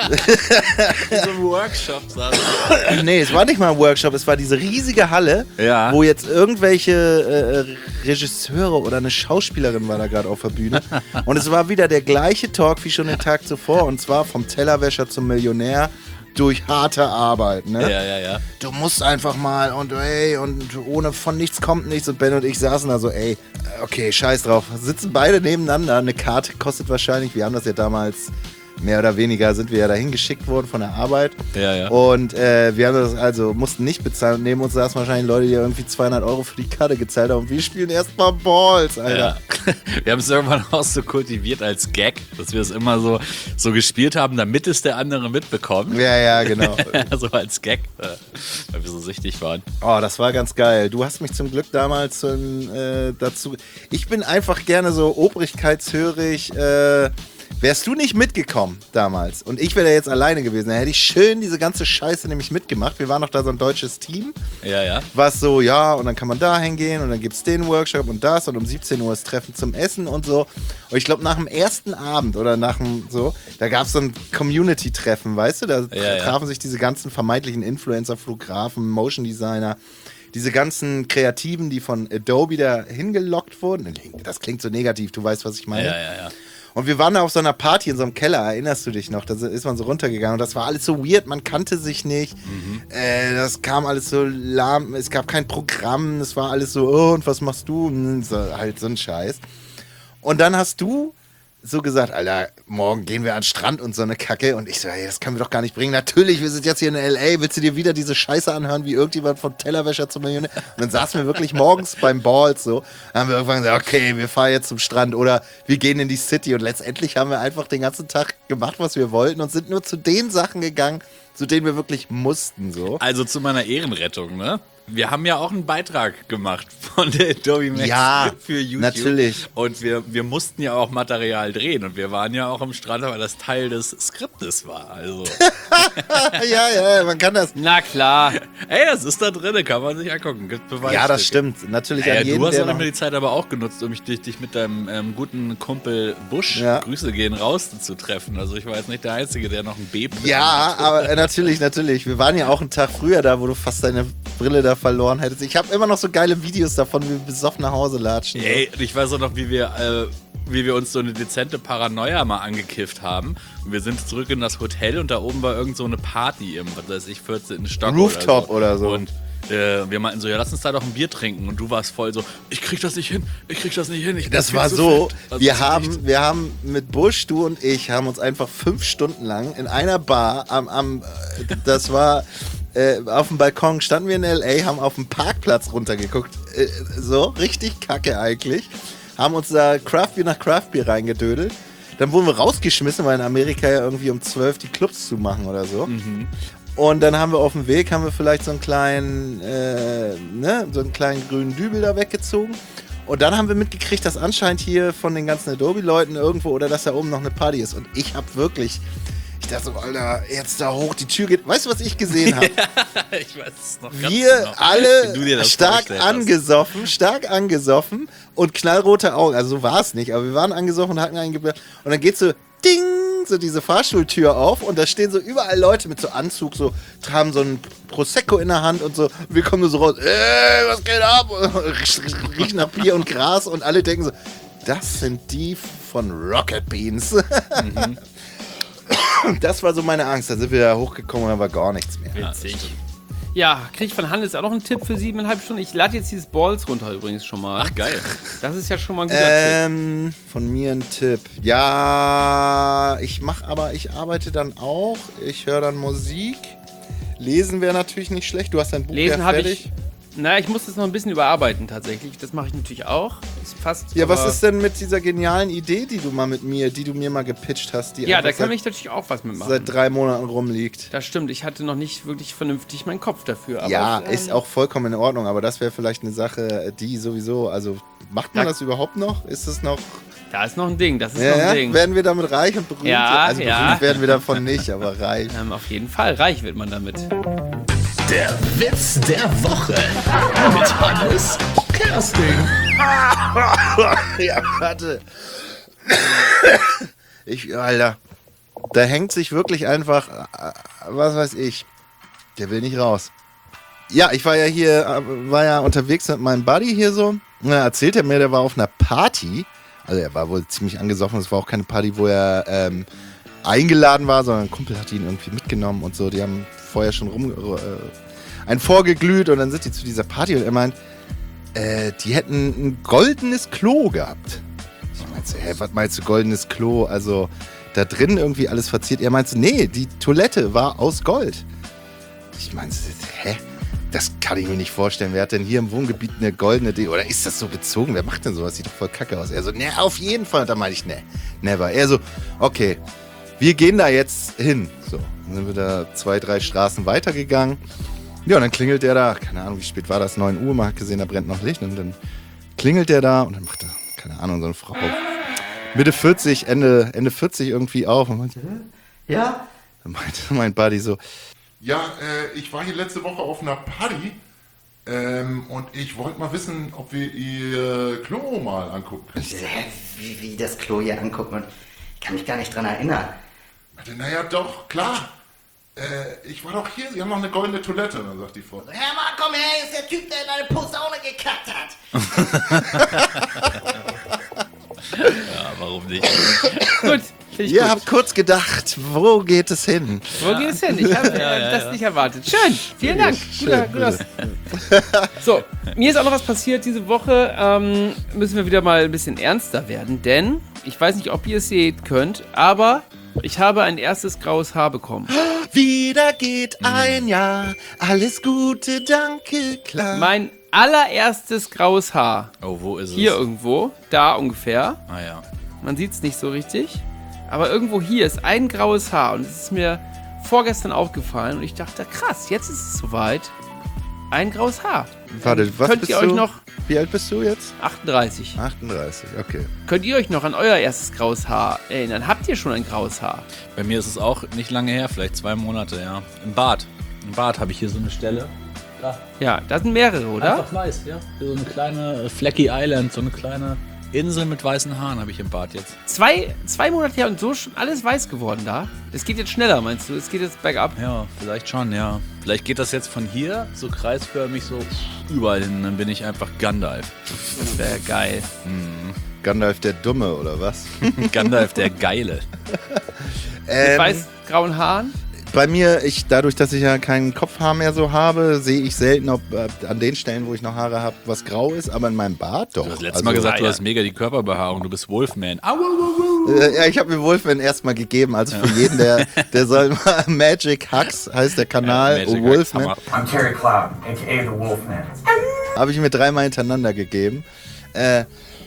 so ein Workshop saß. Nee, es war nicht mal ein Workshop, es war diese riesige Halle, Ja. wo jetzt irgendwelche äh, Regisseure oder eine Schauspielerin war da gerade auf der Bühne. Und es war wieder der gleiche Talk wie schon den Tag zuvor. Und zwar vom Tellerwäscher zum Millionär durch harte Arbeit. Ne? Ja, ja, ja. Du musst einfach mal und ey, und ohne von nichts kommt nichts. Und Ben und ich saßen da so, ey, okay, scheiß drauf. Sitzen beide nebeneinander. Eine Karte kostet wahrscheinlich, wir haben das ja damals... Mehr oder weniger sind wir ja dahin geschickt worden von der Arbeit. Ja, ja. Und äh, wir haben das also, mussten nicht bezahlen. Und neben uns saßen wahrscheinlich Leute, die irgendwie zweihundert Euro für die Karte gezahlt haben. Und wir spielen erstmal Balls, Alter. Ja. Wir haben es irgendwann auch so kultiviert als Gag, dass wir es immer so, so gespielt haben, damit es der andere mitbekommt. Ja, ja, genau. So als Gag, äh, weil wir so süchtig waren. Oh, das war ganz geil. Du hast mich zum Glück damals ähm, äh, dazu... Ich bin einfach gerne so obrigkeitshörig... Äh, Wärst du nicht mitgekommen damals und ich wäre da jetzt alleine gewesen, dann hätte ich schön diese ganze Scheiße nämlich mitgemacht. Wir waren noch da so ein deutsches Team, Ja, ja. was so, ja, und dann kann man da hingehen und dann gibt es den Workshop und das und um siebzehn Uhr ist Treffen zum Essen und so. Und ich glaube, nach dem ersten Abend oder nach dem so, da gab es so ein Community-Treffen, weißt du? Da Ja, ja. trafen sich diese ganzen vermeintlichen Influencer, Fotografen, Motion Designer, diese ganzen Kreativen, die von Adobe da hingelockt wurden. Das klingt so negativ, du weißt, was ich meine. Ja, ja, ja. Und wir waren da auf so einer Party in so einem Keller, erinnerst du dich noch? Da ist man so runtergegangen und das war alles so weird, man kannte sich nicht. Mhm. Äh, das kam alles so lahm, es gab kein Programm, es war alles so, oh, und was machst du? Und so, halt so ein Scheiß. Und dann hast du so gesagt, Alter, morgen gehen wir an den Strand und so eine Kacke. Und ich so, ey, das können wir doch gar nicht bringen. Natürlich, wir sind jetzt hier in L A, willst du dir wieder diese Scheiße anhören, wie irgendjemand von Tellerwäscher zum Millionär? Und dann saßen wir wirklich morgens beim Balls so, dann haben wir irgendwann gesagt, okay, wir fahren jetzt zum Strand oder wir gehen in die City. Und letztendlich haben wir einfach den ganzen Tag gemacht, was wir wollten und sind nur zu den Sachen gegangen, zu denen wir wirklich mussten. So. Also zu meiner Ehrenrettung, ne? Wir haben ja auch einen Beitrag gemacht von der Adobe Max Ja, für YouTube. natürlich. Und wir, wir mussten ja auch Material drehen und wir waren ja auch am Strand, weil das Teil des Skriptes war. Also, ja, ja, man kann das. Na klar. ey, das ist da drin, kann man sich angucken. Gibt Beweisstücke. Ja, das stimmt. Natürlich Ja, an jeden, du hast der auch noch immer die Zeit aber auch genutzt, um mich, dich, dich mit deinem ähm, guten Kumpel Busch, Ja. Grüße gehen raus, zu treffen. Also ich war jetzt nicht der Einzige, der noch ein B Ja, aber äh, natürlich, natürlich. Wir waren ja auch einen Tag früher da, wo du fast deine Brille da verloren hättest. Ich habe immer noch so geile Videos davon, wie wir besoffen nach Hause latschen. Ey, ich weiß auch noch, wie wir, äh, wie wir uns so eine dezente Paranoia mal angekifft haben. Und wir sind zurück in das Hotel und da oben war irgend so eine Party im, was weiß ich, vierzehnten Stock Rooftop oder so. oder so. Und äh, wir meinten so, ja, lass uns da doch ein Bier trinken. Und du warst voll so, ich krieg das nicht hin, ich krieg das nicht hin. Ich bin Das viel war zu so, fett. Also wir das ist haben, echt- wir haben mit Busch, du und ich, haben uns einfach fünf Stunden lang in einer Bar am, am äh, das war, äh, auf dem Balkon standen wir in L A, haben auf dem Parkplatz runtergeguckt, äh, so, richtig kacke eigentlich, haben uns da Craftbeer nach Craftbeer reingedödelt. Dann wurden wir rausgeschmissen, weil in Amerika ja irgendwie um zwölf die Clubs zumachen oder so. Und dann haben wir auf dem Weg, haben wir vielleicht so einen kleinen, äh, ne, so einen kleinen grünen Dübel da weggezogen. Und dann haben wir mitgekriegt, dass anscheinend hier von den ganzen Adobe-Leuten irgendwo oder dass da oben noch eine Party ist. Und ich hab wirklich, ich dachte so, Alter, jetzt da hoch, die Tür geht. Weißt du, was ich gesehen habe? ich weiß es noch ganz Wir genau, alle wie du dir das stark vorgestellt hast. angesoffen, stark angesoffen und knallrote Augen. Also so war es nicht, aber wir waren angesoffen und hatten einen geblärt. Und dann geht so, ding, so diese Fahrstuhltür auf und da stehen so überall Leute mit so Anzug, so haben so ein Prosecco in der Hand und so. Wir kommen nur so raus, ey, was geht ab? Riechen nach Bier und Gras und alle denken so, das sind die von Rocket Beans. Mhm. Das war so meine Angst. Dann sind wir da hochgekommen und da war gar nichts mehr. Witzig. Ja, krieg ich von Hannes auch noch einen Tipp für siebeneinhalb Stunden. Ich lade jetzt dieses Balls runter übrigens schon mal. Ach, geil. Das ist ja schon mal ein guter Tipp. Ähm, von mir ein Tipp. Ja, ich mache aber, ich arbeite dann auch. Ich höre dann Musik. Lesen wäre natürlich nicht schlecht. Du hast dein Buch Lesen ja habe fertig. ich. Na, ich muss das noch ein bisschen überarbeiten tatsächlich. Das mache ich natürlich auch. Ist fast, Ja, was aber- ist denn mit dieser genialen Idee, die du mal mit mir, die du mir mal gepitcht hast, die Ja, da einfach kann seit, ich natürlich auch was mitmachen. seit drei Monaten rumliegt? Das stimmt, ich hatte noch nicht wirklich vernünftig meinen Kopf dafür. Aber Ja, ähm, ist auch vollkommen in Ordnung, aber das wäre vielleicht eine Sache, die sowieso, also macht man Da- das überhaupt noch? Ist es noch, Da ist noch ein Ding, das ist ja, noch ein ja? Ding. Werden wir damit reich und berühmt? Ja, also ja. berühmt werden wir davon nicht, aber reich. Ähm, auf jeden Fall, reich wird man damit. Der Witz der Woche. Mit Hannes Kersting. Ja, warte. Ich, Alter, da hängt sich wirklich einfach, äh, was weiß ich, der will nicht raus. Ja, ich war ja hier, äh, war ja unterwegs mit meinem Buddy hier so. Und dann erzählt er mir, der war auf einer Party. Also er war wohl ziemlich angesoffen. Es war auch keine Party, wo er ähm, eingeladen war, sondern ein Kumpel hat ihn irgendwie mitgenommen und so. Die haben vorher schon rum äh, ein vorgeglüht und dann sind die zu dieser Party und er meint, äh, die hätten ein goldenes Klo gehabt. Ich meinte, hä, was meinst du goldenes Klo? Also da drin irgendwie alles verziert. Er meinte, nee, die Toilette war aus Gold. Ich meinte, hä? Das kann ich mir nicht vorstellen. Wer hat denn hier im Wohngebiet eine goldene Ding? Oder ist das so bezogen? Wer macht denn sowas? Sieht doch voll kacke aus. Er so, ne, auf jeden Fall. Und da meinte ich, ne, never. Er so, okay, wir gehen da jetzt hin. So, dann sind wir da zwei, drei Straßen weitergegangen. Ja, und dann klingelt der da, keine Ahnung, wie spät war das? neun Uhr, man hat gesehen, da brennt noch Licht. Und dann klingelt der da und dann macht er, keine Ahnung, so eine Frau Mitte vierzig, Ende, Ende vierzig irgendwie auf. Und meinte, Ja? dann meinte mein Buddy so, Ja, äh, ich war hier letzte Woche auf einer Party ähm, und ich wollte mal wissen, ob wir ihr Klo mal angucken können. Hä, Wie, wie das Klo hier angucken und ich kann mich gar nicht dran erinnern. Meinte, naja, doch, klar. Äh, ich war doch hier, Sie haben noch eine goldene Toilette. Und dann sagt die Frau, Hör mal, komm her, hier ist der Typ, der in deine Posaune gekackt hat. Ja, warum nicht? Gut, finde ich ihr gut. habt kurz gedacht, wo geht es hin? Wo geht es hin? Ich habe äh, das nicht erwartet. Schön, vielen Dank. Guter, guter. So, mir ist auch noch was passiert diese Woche. Ähm, müssen wir wieder mal ein bisschen ernster werden, denn ich weiß nicht, ob ihr es sehen könnt, aber ich habe ein erstes graues Haar bekommen. Wieder geht ein Jahr, alles Gute, danke, klar. Mein allererstes graues Haar. Oh, wo ist Hier es? irgendwo, da ungefähr. Ah ja. Man sieht es nicht so richtig. Aber irgendwo hier ist ein graues Haar und es ist mir vorgestern aufgefallen und ich dachte, krass, jetzt ist es soweit. Ein graues Haar. Warte, was Könnt bist ihr du? euch noch Wie alt bist du jetzt? achtunddreißig. achtunddreißig, okay. Könnt ihr euch noch an euer erstes graues Haar erinnern? Habt ihr schon ein graues Haar? Bei mir ist es auch nicht lange her, vielleicht zwei Monate, ja. Im Bad. Im Bad habe ich hier so eine Stelle. Ja, da sind mehrere, oder? Einfach weiß, ja. So eine kleine Flecky Island, so eine kleine Insel mit weißen Haaren habe ich im Bad jetzt. Zwei, zwei Monate her und so schon alles weiß geworden da. Es geht jetzt schneller, meinst du? Es geht jetzt bergab. Ja, vielleicht schon, ja. Vielleicht geht das jetzt von hier so kreisförmig so überall hin, dann bin ich einfach Gandalf. Das wäre geil. Gandalf der Dumme, oder was? Gandalf der Geile. Mit Ähm, weiß-grauen Haaren? bei mir, ich, dadurch, dass ich ja kein Kopfhaar mehr so habe, sehe ich selten, ob äh, an den Stellen, wo ich noch Haare habe, was grau ist, aber in meinem Bart doch. Du hast letztes Also, Mal gesagt, ah, du ja. hast mega die Körperbehaarung, du bist Wolfman. Au, au, au, au. Äh, ja, ich habe mir Wolfman erstmal gegeben, also für jeden, der, der soll mal Magic Hacks heißt der Kanal, Ja, Magic Wolfman, Hacks, I'm Terry Cloud, aka the Wolfman. habe ich mir dreimal hintereinander gegeben. Äh,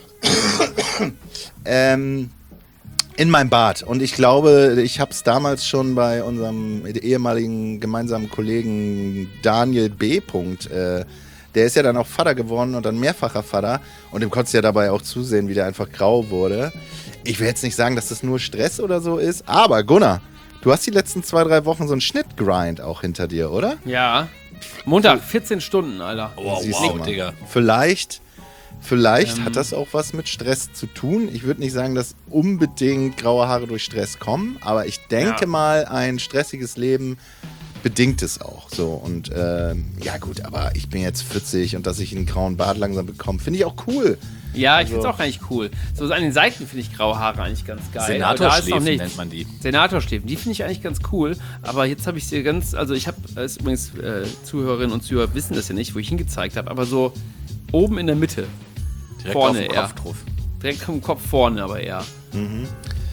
ähm, in meinem Bad. Und ich glaube, ich habe es damals schon bei unserem ehemaligen gemeinsamen Kollegen Daniel B. Äh, der ist ja dann auch Vater geworden und dann mehrfacher Vater. Und dem konntest du ja dabei auch zusehen, wie der einfach grau wurde. Ich will jetzt nicht sagen, dass das nur Stress oder so ist, aber Gunnar, du hast die letzten zwei, drei Wochen so einen Schnittgrind auch hinter dir, oder? Ja. Montag, vierzehn Stunden, Alter. Wow, Siehst wow, du mal. Digga. Vielleicht, vielleicht Ähm. hat das auch was mit Stress zu tun. Ich würde nicht sagen, dass unbedingt graue Haare durch Stress kommen, aber ich denke Ja. mal, ein stressiges Leben bedingt es auch. So und ähm, ja gut, aber ich bin jetzt vierzig und dass ich einen grauen Bart langsam bekomme, finde ich auch cool. Ja, ich Also- find's auch eigentlich cool. So an den Seiten finde ich graue Haare eigentlich ganz geil. Aber da ist noch Senatorschläfen nichts. nennt man die. Senatorschläfen, die finde ich eigentlich ganz cool. Aber jetzt habe ich sie ganz, also ich habe, es übrigens äh, Zuhörerinnen und Zuhörer wissen das ja nicht, wo ich hingezeigt habe, aber so oben in der Mitte. Direkt Vorne auf den eher. Kopf drauf. Direkt am Kopf vorne aber eher.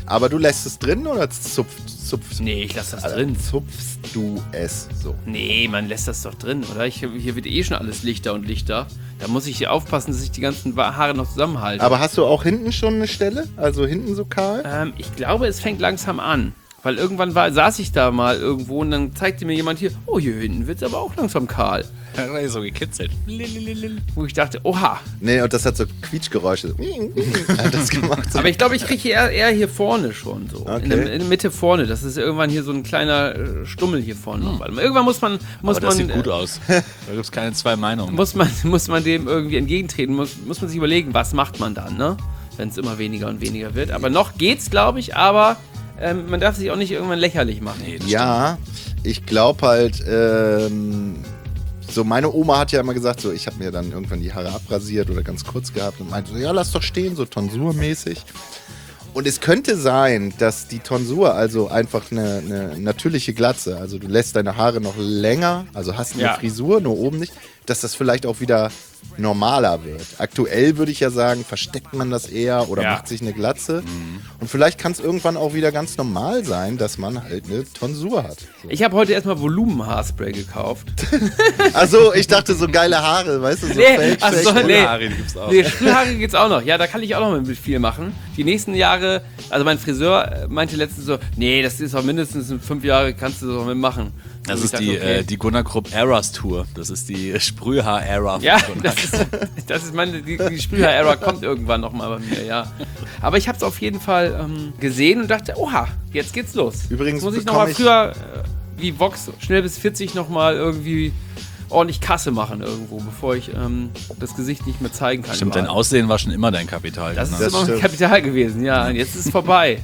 Aber du lässt es drin oder zupfst, zupfst Nee, ich lasse das also, drin. Zupfst du es so? Nee, man lässt das doch drin, oder? Ich, hier wird eh schon alles lichter und lichter. Da muss ich hier aufpassen, dass ich die ganzen Haare noch zusammenhalte. Aber hast du auch hinten schon eine Stelle? Also hinten so kahl? Ähm, ich glaube, es fängt langsam an. Weil irgendwann war, saß ich da mal irgendwo und dann zeigte mir jemand hier, oh, hier hinten wird es aber auch langsam kahl. Ja, so gekitzelt. Wo ich dachte, oha. Nee, und das hat so Quietschgeräusche. Hat das gemacht. So. Aber ich glaube, ich kriege eher, eher hier vorne schon so. Okay. In, der, in der Mitte vorne. Das ist irgendwann hier so ein kleiner äh, Stummel hier vorne. Hm. Weil irgendwann muss man... Muss Aber das man, sieht gut aus. Da gibt es keine zwei Meinungen. Muss man, muss man dem irgendwie entgegentreten. Muss, muss man sich überlegen, was macht man dann, ne? Wenn es immer weniger und weniger wird. Aber noch geht's, glaube ich, aber... Ähm, man darf sich auch nicht irgendwann lächerlich machen. Nee, ja, ich glaube halt, ähm, so meine Oma hat ja immer gesagt, so ich habe mir dann irgendwann die Haare abrasiert oder ganz kurz gehabt und meinte so, ja, lass doch stehen, so tonsurmäßig. Und es könnte sein, dass die Tonsur, also einfach eine, eine natürliche Glatze, also du lässt deine Haare noch länger, also hast eine Ja. Frisur, nur oben nicht, dass das vielleicht auch wieder normaler wird. Aktuell würde ich ja sagen, versteckt man das eher oder Ja. macht sich eine Glatze. Und vielleicht kann es irgendwann auch wieder ganz normal sein, dass man halt eine Tonsur hat. So. Ich habe heute erstmal Volumenhaarspray gekauft. Also ich dachte so geile Haare, weißt du, so Nee, Fake, ach Fake. so, nee. Haare, die gibt's auch. Nee, Sprühhaare geht's auch noch. Ja, da kann ich auch noch mit viel machen. Die nächsten Jahre, also mein Friseur äh, meinte letztens so, nee, das ist doch mindestens in fünf Jahre, kannst du das auch mitmachen. Das Und ist ich die, dachte, okay. äh, die Gunnar Krupp Eras Tour. Das ist die Sprühhaar-Era von Ja, Gunnar das ist, das ist meine, die, die Sprühhaar-Era kommt irgendwann nochmal bei mir, ja. Aber ich habe es auf jeden Fall ähm, gesehen und dachte, oha, jetzt geht's los. Übrigens Jetzt muss ich bekomme nochmal ich- früher, äh, wie Vox, schnell bis vierzig nochmal irgendwie ordentlich Kasse machen irgendwo, bevor ich ähm, das Gesicht nicht mehr zeigen kann. Stimmt, dein überall. Aussehen war schon immer dein Kapital. Das ist Gunnar. Das immer mein stimmt. Kapital gewesen, ja. Und jetzt ist es vorbei.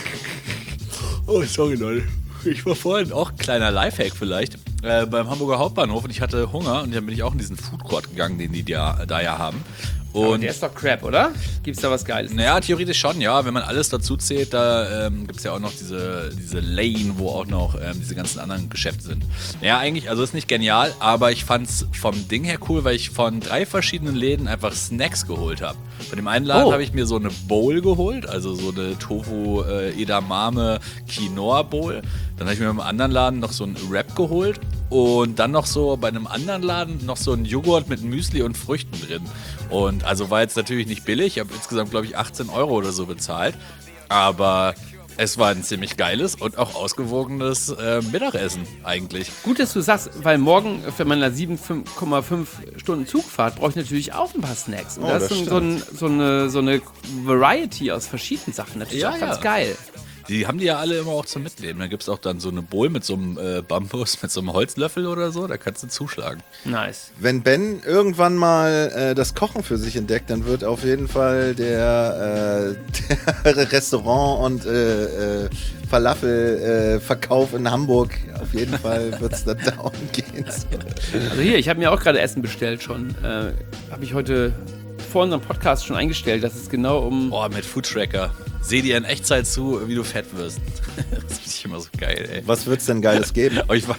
Oh, sorry, Leute. Ich war vorhin auch, kleiner Lifehack vielleicht, äh, beim Hamburger Hauptbahnhof und ich hatte Hunger und dann bin ich auch in diesen Foodcourt gegangen, den die da, da ja haben. Und Und der ist doch Crap, oder? Gibt's da was Geiles? naja, theoretisch schon, ja. Wenn man alles dazu zählt, da ähm, gibt es ja auch noch diese, diese Lane, wo auch noch ähm, diese ganzen anderen Geschäfte sind. Naja, eigentlich, also ist nicht genial, aber ich fand's vom Ding her cool, weil ich von drei verschiedenen Läden einfach Snacks geholt habe. Bei dem einen Laden Oh. habe ich mir so eine Bowl geholt, also so eine Tofu äh, Edamame Quinoa Bowl. Dann habe ich mir beim anderen Laden noch so einen Wrap geholt und dann noch so bei einem anderen Laden noch so einen Joghurt mit Müsli und Früchten drin. Und also war jetzt natürlich nicht billig, ich habe insgesamt glaube ich achtzehn Euro oder so bezahlt, aber es war ein ziemlich geiles und auch ausgewogenes äh, Mittagessen eigentlich. Gut, dass du sagst, weil morgen für meiner sieben Komma fünf Stunden Zugfahrt brauche ich natürlich auch ein paar Snacks. Und Oh, das das ist so, ein, so, eine, so eine Variety aus verschiedenen Sachen. Natürlich Ja, auch ganz ja. geil. Die haben die ja alle immer auch zum Mitnehmen. Da gibt es auch dann so eine Bowl mit so einem äh, Bambus, mit so einem Holzlöffel oder so, da kannst du zuschlagen. Nice. Wenn Ben irgendwann mal äh, das Kochen für sich entdeckt, dann wird auf jeden Fall der, äh, der Restaurant- und äh, äh, Falafel-Verkauf in Hamburg, auf jeden Fall wird es da down gehen. Also hier, ich habe mir auch gerade Essen bestellt schon. Äh, habe ich heute vor unserem Podcast schon eingestellt, dass es genau um... Boah, mit Foodtracker. Seh dir in Echtzeit zu, wie du fett wirst. Das finde ich immer so geil, ey. Was wird's denn Geiles geben? Oh, ich, war,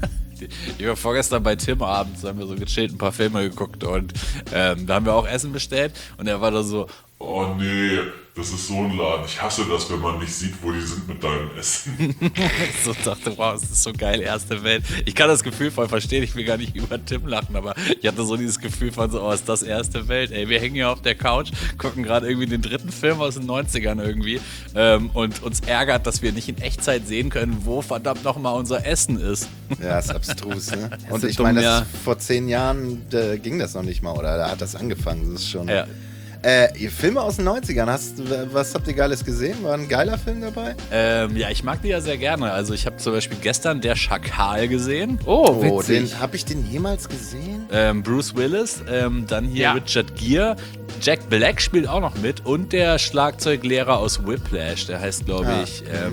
ich war vorgestern bei Tim abends, da haben wir so gechillt ein paar Filme geguckt und ähm, da haben wir auch Essen bestellt und er war da so, Oh nee, das ist so ein Laden. Ich hasse das, wenn man nicht sieht, wo die sind mit deinem Essen. so dachte, wow, das ist so geil, erste Welt. Ich kann das Gefühl voll verstehen, ich will gar nicht über Tim lachen, aber ich hatte so dieses Gefühl von so, oh, ist das erste Welt, ey. Wir hängen hier auf der Couch, gucken gerade irgendwie den dritten Film aus den neunzigern irgendwie ähm, und uns ärgert, dass wir nicht in Echtzeit sehen können, wo verdammt nochmal unser Essen ist. Ja, ist abstrus, ne? Und ist ich dumm, meine, ja. das- vor zehn Jahren da ging das noch nicht mal, oder? Da hat das angefangen, das ist schon... Ja. Äh, ihr Filme aus den neunzigern, hast, was habt ihr Geiles gesehen? War ein geiler Film dabei? Ähm, ja, ich mag die ja sehr gerne. Also ich habe zum Beispiel gestern Der Schakal gesehen. Oh, Oh, witzig. den, hab ich den jemals gesehen? Ähm, Bruce Willis, ähm, dann hier Ja. Richard Gere, Jack Black spielt auch noch mit und der Schlagzeuglehrer aus Whiplash, der heißt, glaube Ah. ich, ähm,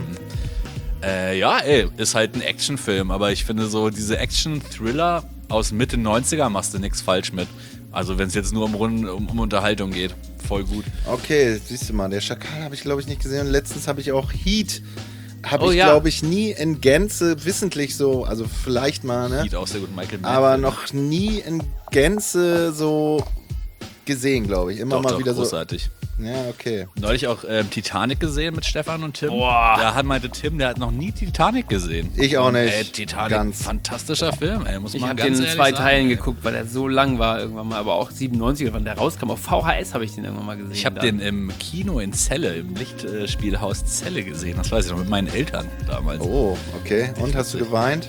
äh, ja, ey, ist halt ein Actionfilm, aber ich finde so diese Action-Thriller aus Mitte neunziger machst du nichts falsch mit. Also wenn es jetzt nur um, Rund- um, um Unterhaltung geht, voll gut. Okay, siehst du mal, der Schakal habe ich glaube ich nicht gesehen und letztens habe ich auch Heat, habe Oh ich ja. glaube ich nie in Gänze, wissentlich so, also vielleicht mal, ne? Sieht auch sehr gut, Michael Mann. Aber noch nie in Gänze so gesehen, glaube ich. Immer doch, mal doch, wieder großartig. so. Ja, okay. Neulich auch ähm, Titanic gesehen mit Stefan und Tim. Boah. Da hat meinte Tim, der hat noch nie Titanic gesehen. Ich auch nicht. Ey, Titanic, Ganz. fantastischer Film, ey, muss Ich man habe ganz den in ehrlich zwei sagen. Teilen geguckt, weil der so lang war irgendwann mal, aber auch siebenundneunzig, wann der rauskam. Auf V H S habe ich den irgendwann mal gesehen. Ich habe dann. den im Kino in Celle, im Lichtspielhaus Celle gesehen. Das weiß ich noch, mit meinen Eltern damals. Oh, okay. Und, hast du geweint?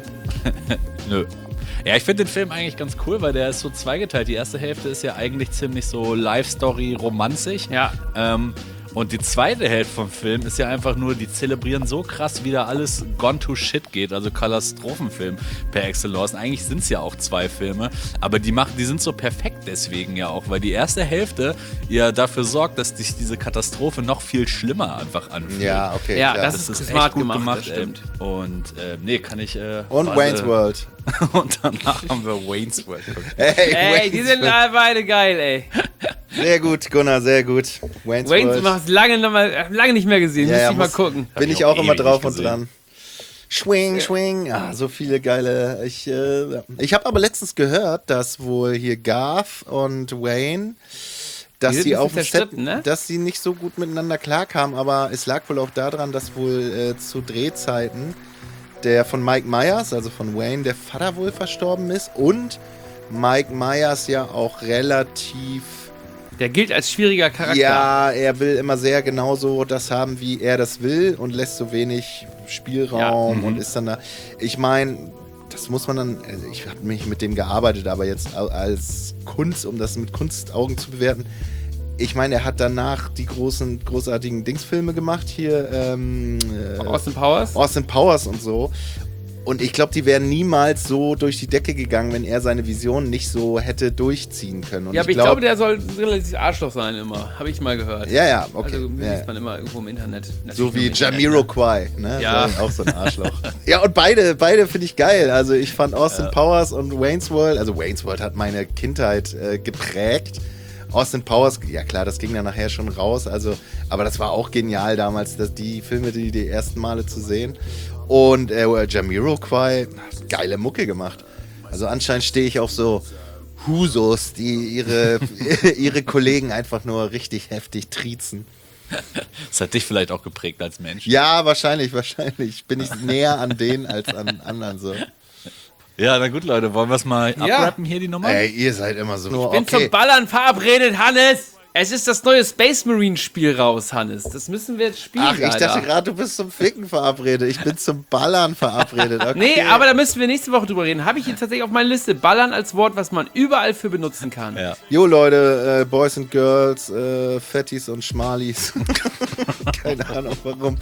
Nö. Ja, ich finde den Film eigentlich ganz cool, weil der ist so zweigeteilt. Die erste Hälfte ist ja eigentlich ziemlich so Life-Story-romanzig. Ja. Ähm, und die zweite Hälfte vom Film ist ja einfach nur, die zelebrieren so krass, wie da alles gone to shit geht. Also Katastrophenfilm per excellence. Eigentlich sind es ja auch zwei Filme, aber die machen, die sind so perfekt deswegen ja auch, weil die erste Hälfte ja dafür sorgt, dass sich diese Katastrophe noch viel schlimmer einfach anfühlt. Ja, okay. Ja, klar. das Das ist ist smart echt gut gemacht, gemacht, das ey. stimmt. Und äh, nee, kann ich. Äh, Und warte. Wayne's World. Und danach haben wir Wayne's World. Hey, Ey, die Wayne's sind World. alle beide geil, ey. Sehr gut, Gunnar, sehr gut. Wayne's, Wayne's World. macht lange noch mal, lange nicht mehr gesehen, Ja, müsste ja, ich mal muss- gucken. Bin ich ich auch auch immer ewig drauf nicht und dran. Schwing, schwing. Ah, so viele geile. Ich, äh, ja. ich habe aber letztens gehört, dass wohl hier Garth und Wayne, dass Die sind sie ein auf dem bisschen Set, zerstritten, ne? dass sie nicht so gut miteinander klarkamen, aber es lag wohl auch daran, dass wohl äh, zu Drehzeiten der von Mike Myers, also von Wayne, der Vater wohl verstorben ist und Mike Myers ja auch relativ. Der gilt als schwieriger Charakter. Ja, er will immer sehr genauso das haben, wie er das will und lässt so wenig Spielraum und ist dann da. Ich meine, das muss man dann. Also ich habe mich mit dem gearbeitet, aber jetzt als Kunst, um das mit Kunstaugen zu bewerten. Ich meine, er hat danach die großen, großartigen Dingsfilme gemacht hier. Ähm, äh, Austin Powers. Austin Powers und so. Und ich glaube, die wären niemals so durch die Decke gegangen, wenn er seine Vision nicht so hätte durchziehen können. Und Ja, aber ich glaub- glaube, der soll ein relativ Arschloch sein immer. Habe ich mal gehört. Ja, ja, okay. Also Ja. liest man immer irgendwo im Internet. Natürlich So nur wie im Internet, Jamiroquai, ne? Ja. So, auch so ein Arschloch. Ja, und beide, beide finde ich geil. Also ich fand Austin Powers und Wayne's World, also Wayne's World hat meine Kindheit äh, geprägt. Austin Powers, ja klar, das ging dann nachher schon raus, also, aber das war auch genial damals, dass die Filme, die, die ersten Male zu sehen. Und äh, Jamiroquai, geile Mucke gemacht. Also anscheinend stehe ich auf so Husos, die ihre, ihre Kollegen einfach nur richtig heftig triezen. Das hat dich vielleicht auch geprägt als Mensch. Ja, wahrscheinlich, wahrscheinlich. Bin ich näher an denen als an anderen so. Ja, na gut, Leute, wollen wir es mal Ja. abrappen hier, die Nummer? Ey, ihr seid immer so. Ich bin zum Ballern verabredet, Hannes. Es ist das neue Space Marine Spiel raus, Hannes. Das müssen wir jetzt spielen. Ach, ich Alter. dachte gerade, du bist zum Ficken verabredet. Ich bin zum Ballern verabredet. Okay. Nee, aber da müssen wir nächste Woche drüber reden. Habe ich jetzt tatsächlich auf meiner Liste. Ballern als Wort, was man überall für benutzen kann. Ja. Jo, Leute, äh, Boys and Girls, äh, Fettis und Schmalis. Keine Ahnung warum.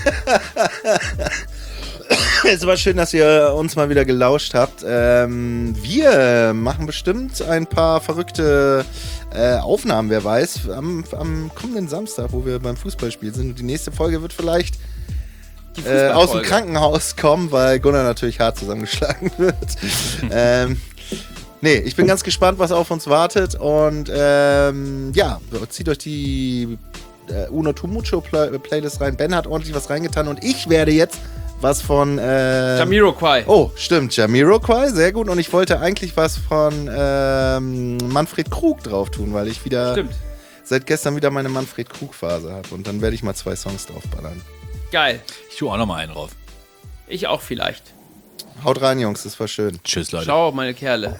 Es war schön, dass ihr uns mal wieder gelauscht habt. Ähm, wir machen bestimmt ein paar verrückte äh, Aufnahmen, wer weiß, am, am kommenden Samstag, wo wir beim Fußballspiel sind. Und die nächste Folge wird vielleicht äh, aus dem Krankenhaus kommen, weil Gunnar natürlich hart zusammengeschlagen wird. ähm, nee, ich bin ganz gespannt, was auf uns wartet. Und ähm, ja, zieht euch die äh, Uno Tumucho Play- Playlist rein. Ben hat ordentlich was reingetan und ich werde jetzt was von äh, Jamiroquai. Oh, stimmt, Jamiroquai, sehr gut. Und ich wollte eigentlich was von ähm, Manfred Krug drauf tun, weil ich wieder Stimmt. seit gestern wieder meine Manfred Krug-Phase habe. Und dann werde ich mal zwei Songs draufballern. Geil. Ich tue auch noch mal einen drauf. Ich auch vielleicht. Haut rein, Jungs, das war schön. Tschüss, Leute. Ciao, meine Kerle.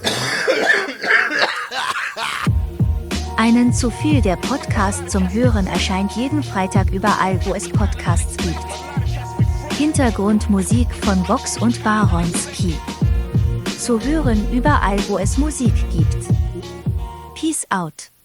Einen zu viel, der Podcast zum Hören erscheint jeden Freitag überall, wo es Podcasts gibt. Hintergrundmusik von Vox und Baronski. Zu hören überall, wo es Musik gibt. Peace out.